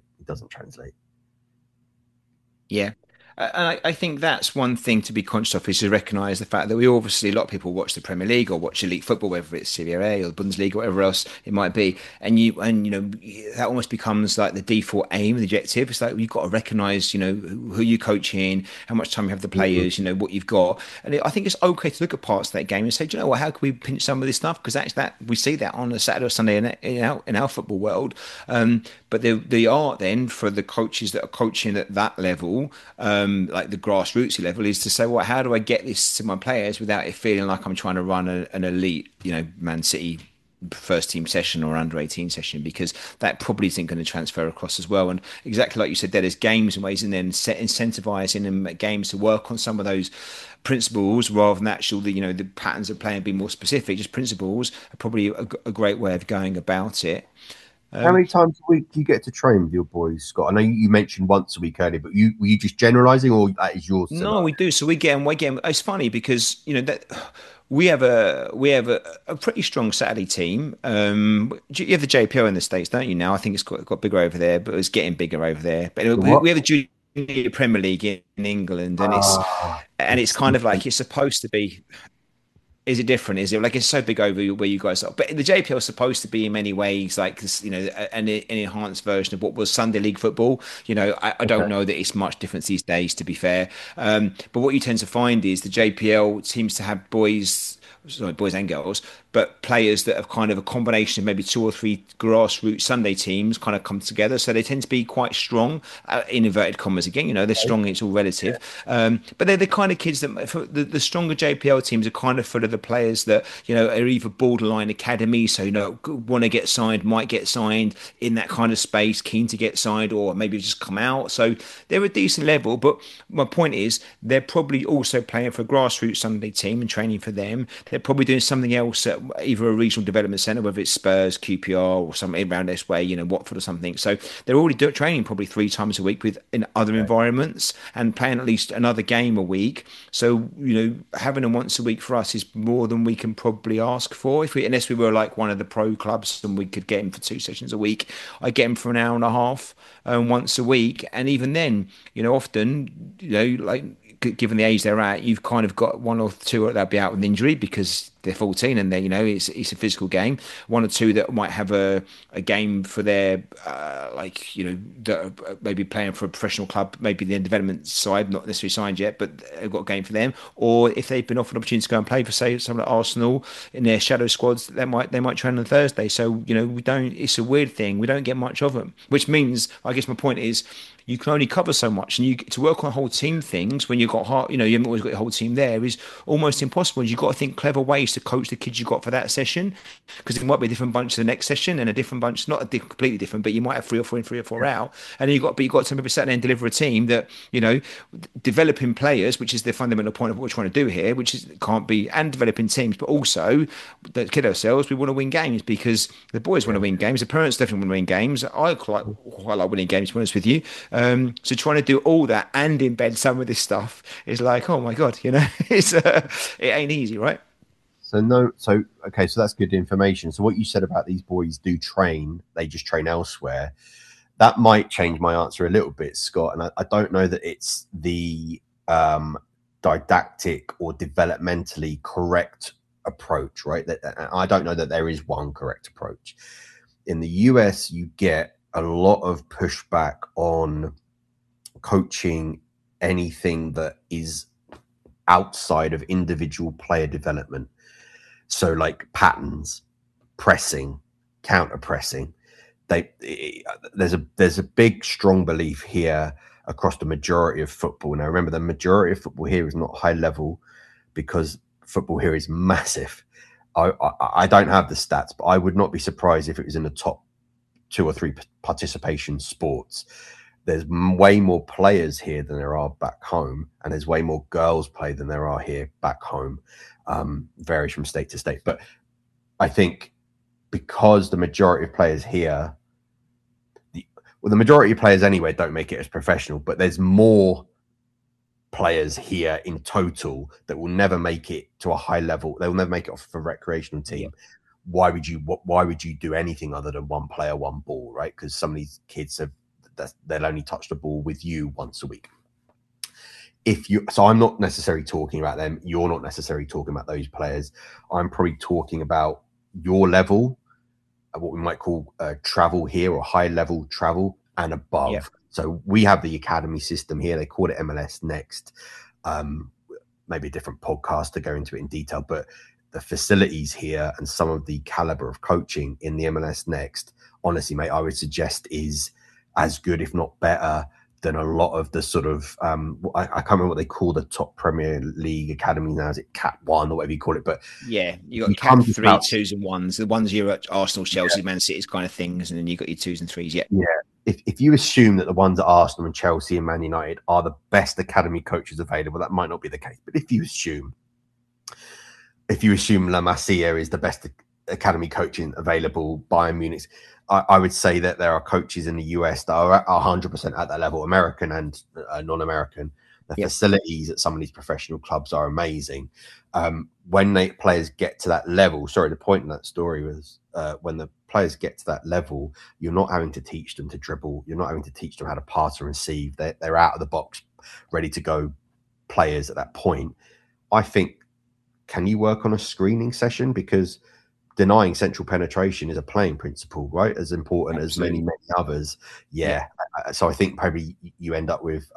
Yeah. And I think that's one thing to be conscious of, is to recognise the fact that we obviously, a lot of people watch the Premier League or watch elite football, whether it's Serie A or Bundesliga or whatever else it might be, and you know that almost becomes like the default aim, the objective. It's like you've got to recognise, you know, who you're coaching, how much time you have the players, you know, what you've got, and I think it's okay to look at parts of that game and say, do you know what, how can we pinch some of this stuff, because that's that we see that on a Saturday or Sunday in our football world. But the art then for the coaches that are coaching at that level, like the grassroots level, is to say, well, how do I get this to my players without it feeling like I'm trying to run an elite, you know, Man City first team session or under 18 session, because that probably isn't going to transfer across as well. And exactly like you said, there's games and ways, and then incentivizing them at games to work on some of those principles rather than actual, you know, the patterns of play and be more specific. Just principles are probably a great way of going about it. How many times a week do you get to train with your boys, Scott? I know you mentioned once a week earlier, but were you just generalising, or that is your scenario? No, we do. So we get them. It's funny because, you know, that we have a pretty strong Saturday team. You have the JPO in the States, don't you? Now I think it's got bigger over there, but it's getting bigger over there. But we have the Junior Premier League in England, and it's kind of like it's supposed to be. Is it different? Is it like it's so big over where you guys are? But the JPL is supposed to be in many ways like this, you know, an enhanced version of what was Sunday League football. You know, I don't know that it's much different these days, to be fair. But what you tend to find is the JPL seems to have boys and girls, but players that have kind of a combination of maybe 2 or 3 grassroots Sunday teams kind of come together. So they tend to be quite strong, in inverted commas again. You know, they're strong, it's all relative. But they're the kind of kids that the stronger JPL teams are kind of full of the players that, you know, are either borderline academy, so, you know, want to get signed, might get signed in that kind of space, keen to get signed, or maybe just come out. So they're a decent level. But my point is, they're probably also playing for a grassroots Sunday team and training for them. They're probably doing something else at either a regional development centre, whether it's Spurs, QPR, or something around this way, you know, Watford or something. So they're already training probably 3 times a week in other environments, and playing at least another game a week. So, you know, having them once a week for us is more than we can probably ask for. Unless we were like one of the pro clubs and we could get them for 2 sessions a week, I get them for an hour and a half once a week. And even then, you know, often, you know, like, given the age they're at, you've kind of got 1 or 2 that'll be out with injury because they're 14 and they, you know, it's a physical game. 1 or 2 that might have a game for their like, you know, that are maybe playing for a professional club, maybe the development side, not necessarily signed yet, but they've got a game for them. Or if they've been offered an opportunity to go and play for, say, someone like Arsenal in their shadow squads, they might train on Thursday. So, you know, it's a weird thing. We don't get much of them, which means, I guess my point is, you can only cover so much, and to work on whole team things when you've got you know, you haven't always got your whole team there, is almost impossible. You've got to think clever ways to coach the kids you've got for that session, because it might be a different bunch to the next session, and a different bunch, not completely different, but you might have 3 or 4 in, 3 or 4 out, and then you've got to maybe sit there and deliver a team that, you know, developing players, which is the fundamental point of what we're trying to do here, which is can't be, and developing teams, but also don't kid ourselves, we want to win games, because the boys want to win games, the parents definitely want to win games. I quite like winning games, to be honest with you. So trying to do all that and embed some of this stuff is like, oh my God, you know, it ain't easy, right? So okay, so that's good information. So what you said about these boys do train, they just train elsewhere. That might change my answer a little bit, Scott. And I don't know that it's the didactic or developmentally correct approach, right? That I don't know that there is one correct approach. In the US, you get a lot of pushback on coaching anything that is outside of individual player development. So like patterns, pressing, counter pressing. There's a big strong belief here across the majority of football. Now remember, the majority of football here is not high level because football here is massive. I don't have the stats, but I would not be surprised if it was in the top 2 or 3 participation sports. There's way more players here than there are back home, and there's way more girls play than there are here back home. Varies from state to state, but I think because the majority of players here, the majority of players anyway don't make it as professional, but there's more players here in total that will never make it to a high level. They will never make it off of a recreational team. Yeah. Why would you do anything other than one player, one ball, right? Because some of these kids they'll only touch the ball with you once a week. So I'm not necessarily talking about them. You're not necessarily talking about those players. I'm probably talking about your level, what we might call travel here, or high level travel and above. Yeah. So we have the academy system here. They call it MLS Next. Maybe a different podcast to go into it in detail, but the facilities here and some of the caliber of coaching in the MLS Next, honestly, mate, I would suggest is as good, if not better, than a lot of the sort of I can't remember what they call the top Premier League academy now. Is it Cat 1 or whatever you call it? But yeah, you got Cat 3, 2s and 1s. The ones you're at Arsenal, Chelsea, Man City's kind of things, and then you got your 2s and 3s. Yeah. If you assume that the ones at Arsenal and Chelsea and Man United are the best academy coaches available, that might not be the case. But if you assume La Masia is the best academy coaching available, Bayern Munich, I would say that there are coaches in the US that are 100% at that level, American and non-American. The facilities at some of these professional clubs are amazing. When players get to that level, sorry, the point in that story was when the players get to that level, you're not having to teach them to dribble. You're not having to teach them how to pass and receive. They're out of the box, ready to go players at that point. I think, can you work on a screening session? Because denying central penetration is a playing principle, right? As important Absolutely. As many others. Yeah. So I think probably you end up with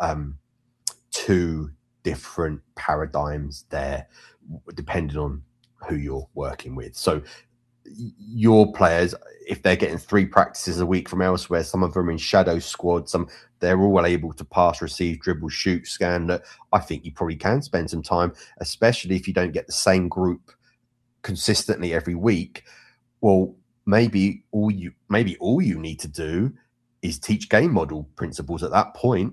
2 different paradigms there, depending on who you're working with. So your players, if they're getting 3 practices a week from elsewhere, some of them in shadow squad, they're all able to pass, receive, dribble, shoot, scan. That I think you probably can spend some time, especially if you don't get the same group consistently every week. Well, maybe all you need to do is teach game model principles at that point.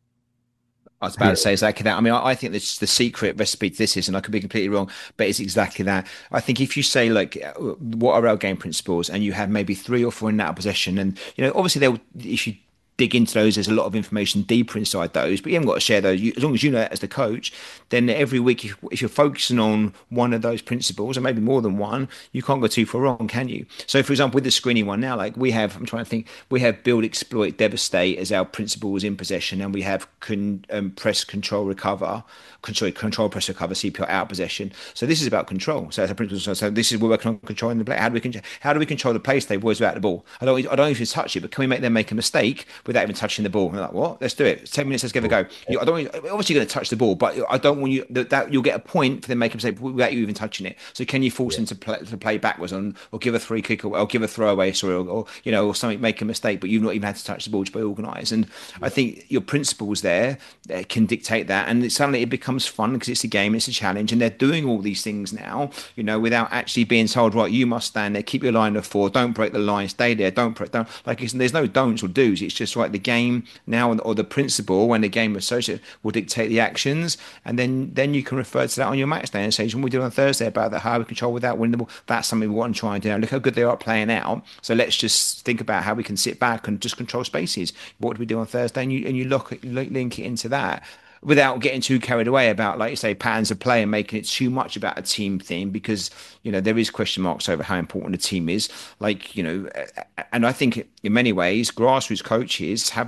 I was about to say exactly that. I mean, I think that's the secret recipe to this is, and I could be completely wrong, but it's exactly that. I think if you say, like, what are our game principles, and you have maybe 3 or 4 in that possession, and, obviously if you dig into those, there's a lot of information deeper inside those, but you haven't got to share those. As long as you know it as the coach, then every week, if you're focusing on one of those principles, or maybe more than one, you can't go too far wrong, can you? So, for example, with the screening one now, like we have build, exploit, devastate as our principles in possession, and we have press, control, recover, control, press, recover, CPR out possession. So this is about control. So that's a principle. So this is we're working on controlling the play. How do we control the play state boys without the ball? I don't even touch it, but can we make them make a mistake without even touching the ball? And like, what? Let's do it. 10 minutes. Let's give it a go. Obviously you're going to touch the ball, but I don't want you that you'll get a point for them making a mistake without you even touching it. So can you force them to play backwards or give a free kick or give a throwaway, or something, make a mistake, but you've not even had to touch the ball to be organised. And I think your principles there can dictate that, and suddenly it becomes fun because it's a game, it's a challenge, and they're doing all these things now, without actually being told, right, you must stand there, keep your line of 4, don't break the line, stay there, don't there's no don'ts or do's. It's just like the game now, or the principle when the game associated will dictate the actions, and then you can refer to that on your match day and say, when we did on Thursday about that, how we control without winning the ball, that's something we want to try and do. Look how good they are playing out, so let's just think about how we can sit back and just control spaces. What did we do on Thursday? And you link it into that, without getting too carried away about, like you say, patterns of play and making it too much about a team thing, because there is question marks over how important a team is. And I think in many ways grassroots coaches have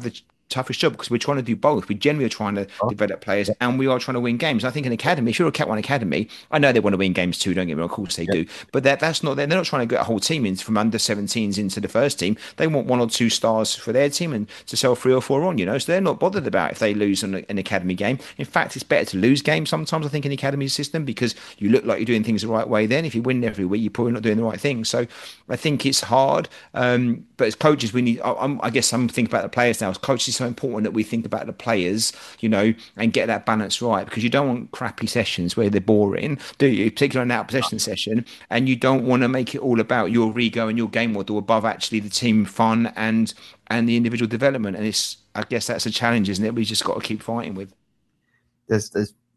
toughest job because we're trying to do both. We generally are trying to Oh, develop players yeah, and we are trying to win games. I think an academy, if you're a Cat One academy, I know they want to win games too. Don't get me wrong, of course they yeah. do. But that's not. They're not trying to get a whole team in from under 17s into the first team. They want one or two stars for their team and to sell three or four on. So they're not bothered about if they lose an academy game. In fact, it's better to lose games sometimes. I think in the academy system because you look like you're doing things the right way. Then if you win every week, you're probably not doing the right thing. So I think it's hard. But as coaches, we need. I guess I'm thinking about the players now. As coaches, it's so important that we think about the players, and get that balance right because you don't want crappy sessions where they're boring, do you? Particularly an out possession session, and you don't want to make it all about your ego and your game model above actually the team fun and the individual development. And I guess that's a challenge, isn't it? We just got to keep fighting with. There's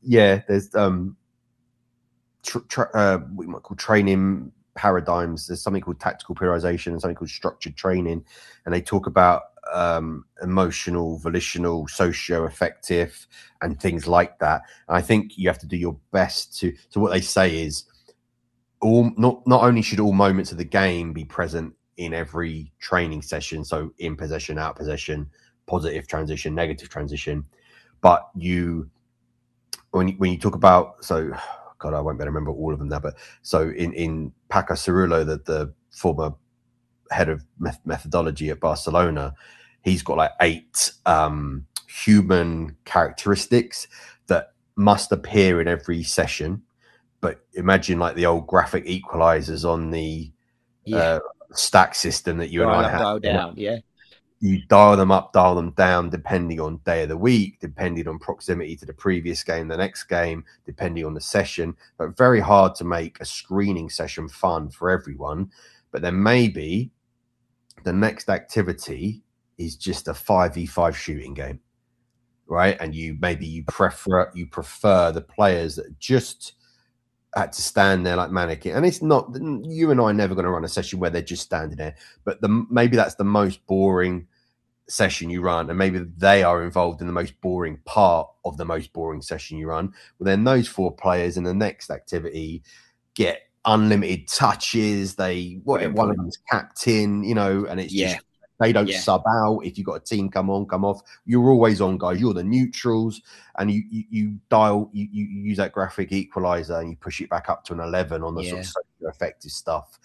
what you might call training paradigms. There's something called tactical periodization and something called structured training, and they talk about emotional, volitional, socio-affective, and things like that. And I think you have to do your best to. So what they say is, not only should all moments of the game be present in every training session, so in possession, out possession, positive transition, negative transition, but when you talk about, so God, I won't be able to remember all of them now, but so in Paco Cerullo, the former head of methodology at Barcelona, he's got like 8 human characteristics that must appear in every session. But imagine like the old graphic equalizers on the stack system that you and I have. Dial down, yeah. You dial them up, dial them down, depending on day of the week, depending on proximity to the previous game, the next game, depending on the session. But very hard to make a screening session fun for everyone. But then maybe the next activity is just a 5v5 shooting game, right? And you prefer the players that just had to stand there like mannequin. And it's not, you and I are never going to run a session where they're just standing there, but maybe that's the most boring session you run, and maybe they are involved in the most boring part of the most boring session you run. Well, then those 4 players in the next activity get unlimited touches. One of them's captain, and it's just they don't sub out. If you've got a team come on, come off, you're always on, guys. You're the neutrals, and you use that graphic equalizer and you push it back up to an 11 on the sort of social effective stuff.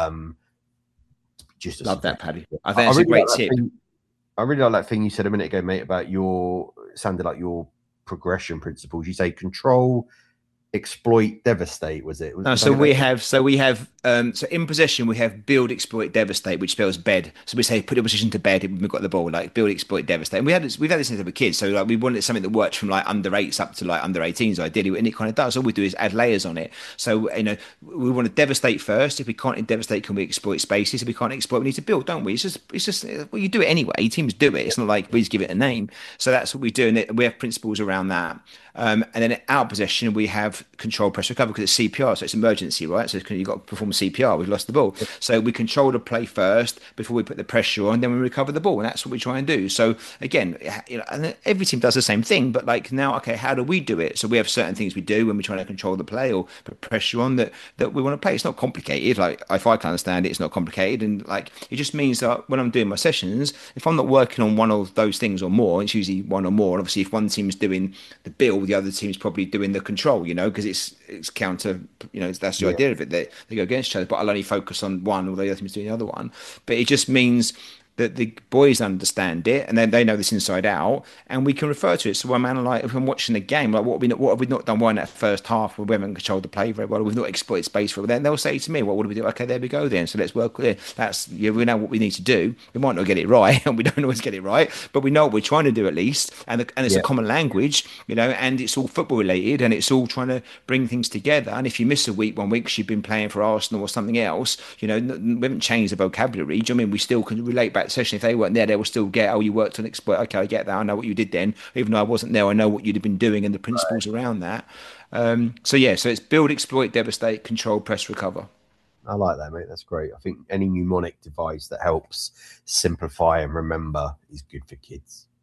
Just love that, Paddy. I think that's a great tip. I really like that thing you said a minute ago, mate, about sounded like your progression principles. You say control, exploit, devastate. Was it? So in possession we have build, exploit, devastate, which spells bed. So we say put a position to bed when we've got the ball, like build, exploit, devastate. And we've had this since we were kids. So like we wanted something that works from like under 8s up to like under 18s ideally, and it kind of does. All we do is add layers on it. So we want to devastate first. If we can't devastate, can we exploit spaces? If we can't exploit, we need to build, don't we? It's just well, you do it anyway. Teams do it. It's not like we just give it a name. So that's what we do, and we have principles around that. And then out of possession, we have control, press, recover because it's CPR, so it's emergency, right? So you've got to perform CPR. We've lost the ball, so we control the play first before we put the pressure on. Then we recover the ball, and that's what we try and do. So again, and every team does the same thing, but like now, okay, how do we do it? So we have certain things we do when we're trying to control the play or put pressure on that we want to play. It's not complicated. Like if I can understand it, it's not complicated, and like it just means that when I'm doing my sessions, if I'm not working on one of those things or more, it's usually one or more. And obviously, if one team's doing the build, the other team's probably doing the control, because it's counter, that's the idea of it. They go against each other, but I'll only focus on one, although the other team's doing the other one. But it just means that the boys understand it and then they know this inside out, and we can refer to it. So when if I'm watching the game, like what have we not done well in that first half? We haven't controlled the play very well. We've not exploited space for it. Then they'll say to me, what do we do? Okay, there we go then. So let's work with it. We know what we need to do. We might not get it right, and we don't always get it right, but we know what we're trying to do at least. And it's a common language, and it's all football related, and it's all trying to bring things together. And if you miss a week, 1 week, 'cause you've been playing for Arsenal or something else, we haven't changed the vocabulary. Do you know what I mean? We still can relate back to session. If they weren't there, they will still get, you worked on exploit. Okay, I get that. I know what you did then. Even though I wasn't there, I know what you'd have been doing and the principles around that. So it's build, exploit, devastate, control, press, recover. I like that, mate. That's great. I think any mnemonic device that helps simplify and remember is good for kids.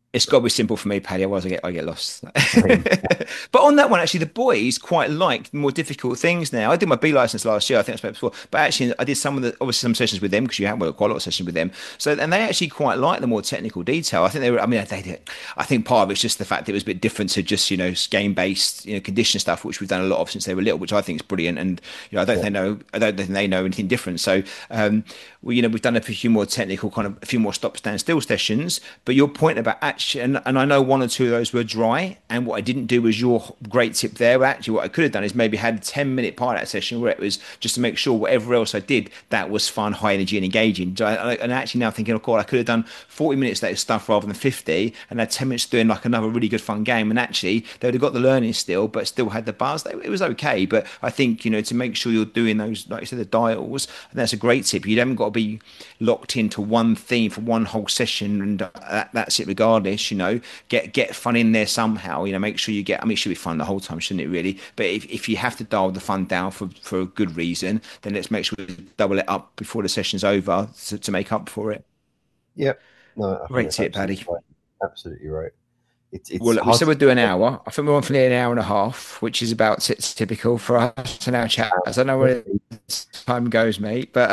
It's got to be simple for me, Paddy. Otherwise, I get lost. Same. But on that one, actually, the boys quite like more difficult things now. I did my B license last year. I think I spoke before, but actually, I did obviously some sessions with them because you have quite a lot of sessions with them. So, and they actually quite like the more technical detail. I think they were. I mean, they did. I think part of it's just the fact that it was a bit different to just game based condition stuff, which we've done a lot of since they were little, which I think is brilliant. And I don't think they know anything different. So, we've done a few more technical a few more stop, stand still sessions. But your point about actually, and I know one or two of those were dry. And what I didn't do was your great tip there. Actually, what I could have done is maybe had a 10-minute part of that session where it was just to make sure whatever else I did, that was fun, high energy and engaging. And actually now thinking, oh God, I could have done 40 minutes of that stuff rather than 50 and had 10 minutes doing like another really good fun game. And actually they would have got the learning still, but still had the buzz. It was okay. But I think, to make sure you're doing those, like you said, the dials, and that's a great tip. You haven't got to be locked into one theme for one whole session and that's it regardless, get fun in there somehow, make sure it should be fun the whole time, shouldn't it really? But if you have to dial the fun down for a good reason, then let's make sure we double it up before the session's over to make up for it. Yep. No, I think Great that's tip, Paddy. right. Absolutely right. It's Well, look, we hard said we'd do an hour. I think we're on for nearly an hour and a half, which is about typical for us in our chat. I don't know where time goes, mate. But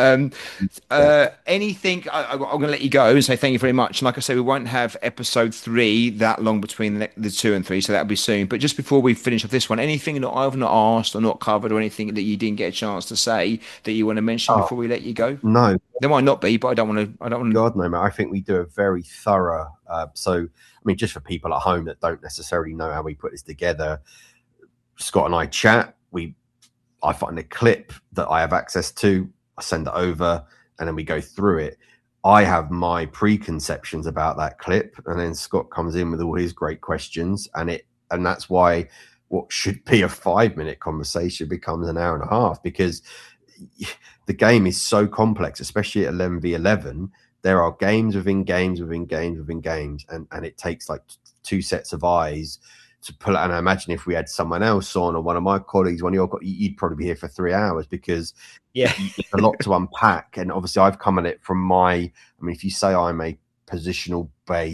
anything, I'm going to let you go and say thank you very much. And like I say, we won't have episode 3 that long between the 2 and 3, so that'll be soon. But just before we finish off this one, anything that I've not asked or not covered or anything that you didn't get a chance to say that you want to mention before we let you go? No, there might not be, but I don't want to. God, no, mate. I think we do a very thorough. Just for people at home that don't necessarily know how we put this together, Scott and I chat. I find a clip that I have access to. I send it over, and then we go through it. I have my preconceptions about that clip, and then Scott comes in with all his great questions, and that's why what should be a 5-minute conversation becomes an hour and a half, because the game is so complex, especially at 11v11. There are games within games within games within games, and it takes like 2 sets of eyes to pull it. And I imagine if we had someone else on, or one of my colleagues, you'd probably be here for 3 hours, because it's a lot to unpack. And obviously I've come at it from if you say I'm a positional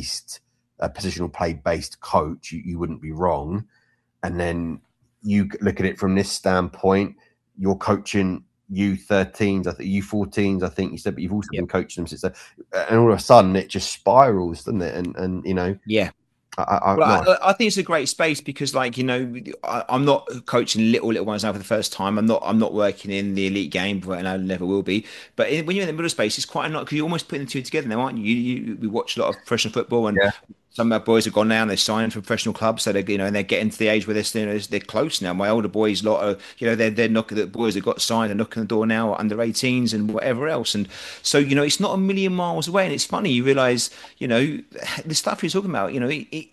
play based coach, you wouldn't be wrong. And then you look at it from this standpoint, you're coaching U13s, I think U14s, I think you said, but you've also been coaching them since. And all of a sudden, it just spirals, doesn't it? And I think it's a great space because, I'm not coaching little ones now for the first time. I'm not working in the elite game, but I never will be. But when you're in the middle space, it's quite a lot because you're almost putting the two together now, aren't you? We watch a lot of professional football, and some of our boys have gone now and they're signed for professional clubs, so they're and they're getting to the age where they're close now. My older boys, they're knocking. The boys that got signed and knocking the door now, under 18s and whatever else. And so it's not a million miles away. And it's funny, you realise the stuff you're talking about.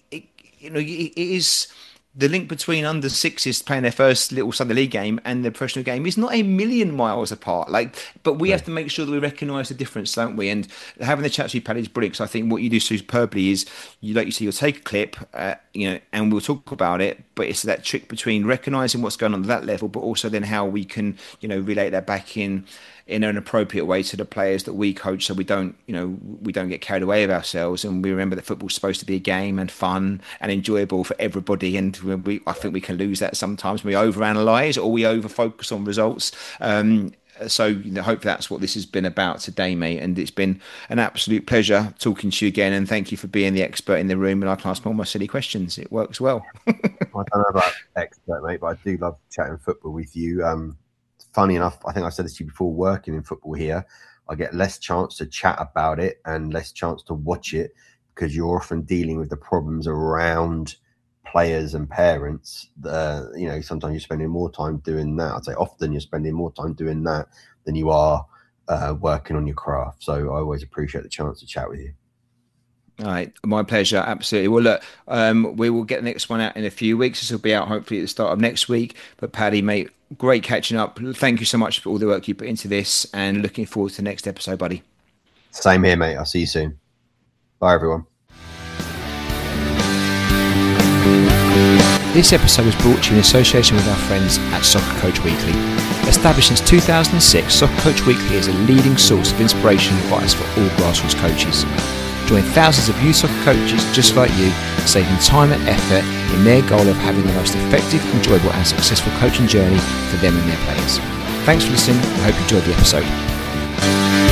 It is the link between under 6s playing their first little Sunday league game and the professional game is not a million miles apart. But we have to make sure that we recognise the difference, don't we? And having the chats with Paddy is brilliant. Because I think what you do superbly is, you'll take a clip, and we'll talk about it. But it's that trick between recognising what's going on at that level, but also then how we can, relate that back in an appropriate way to the players that we coach, so we don't get carried away with ourselves, and we remember that football's supposed to be a game and fun and enjoyable for everybody. And I think we can lose that sometimes when we overanalyze or we overfocus on results. So hopefully that's what this has been about today, mate. And it's been an absolute pleasure talking to you again. And thank you for being the expert in the room. And I can ask all my silly questions. It works well. I don't know about expert, mate, but I do love chatting football with you. Funny enough, I think I said this to you before, working in football here, I get less chance to chat about it and less chance to watch it, because you're often dealing with the problems around players and parents. Sometimes you're spending more time doing that. I'd say often you're spending more time doing that than you are working on your craft. So I always appreciate the chance to chat with you. All right, my pleasure, absolutely. Well, look, we will get the next one out in a few weeks. This will be out hopefully at the start of next week. But Paddy, mate, great catching up. Thank you so much for all the work you put into this, and looking forward to the next episode, buddy. Same here, mate. I'll see you soon. Bye, everyone. This episode was brought to you in association with our friends at Soccer Coach Weekly. Established since 2006, Soccer Coach Weekly is a leading source of inspiration and advice for all grassroots coaches. Join thousands of youth soccer coaches just like you, saving time and effort in their goal of having the most effective, enjoyable and successful coaching journey for them and their players. Thanks for listening. I hope you enjoyed the episode.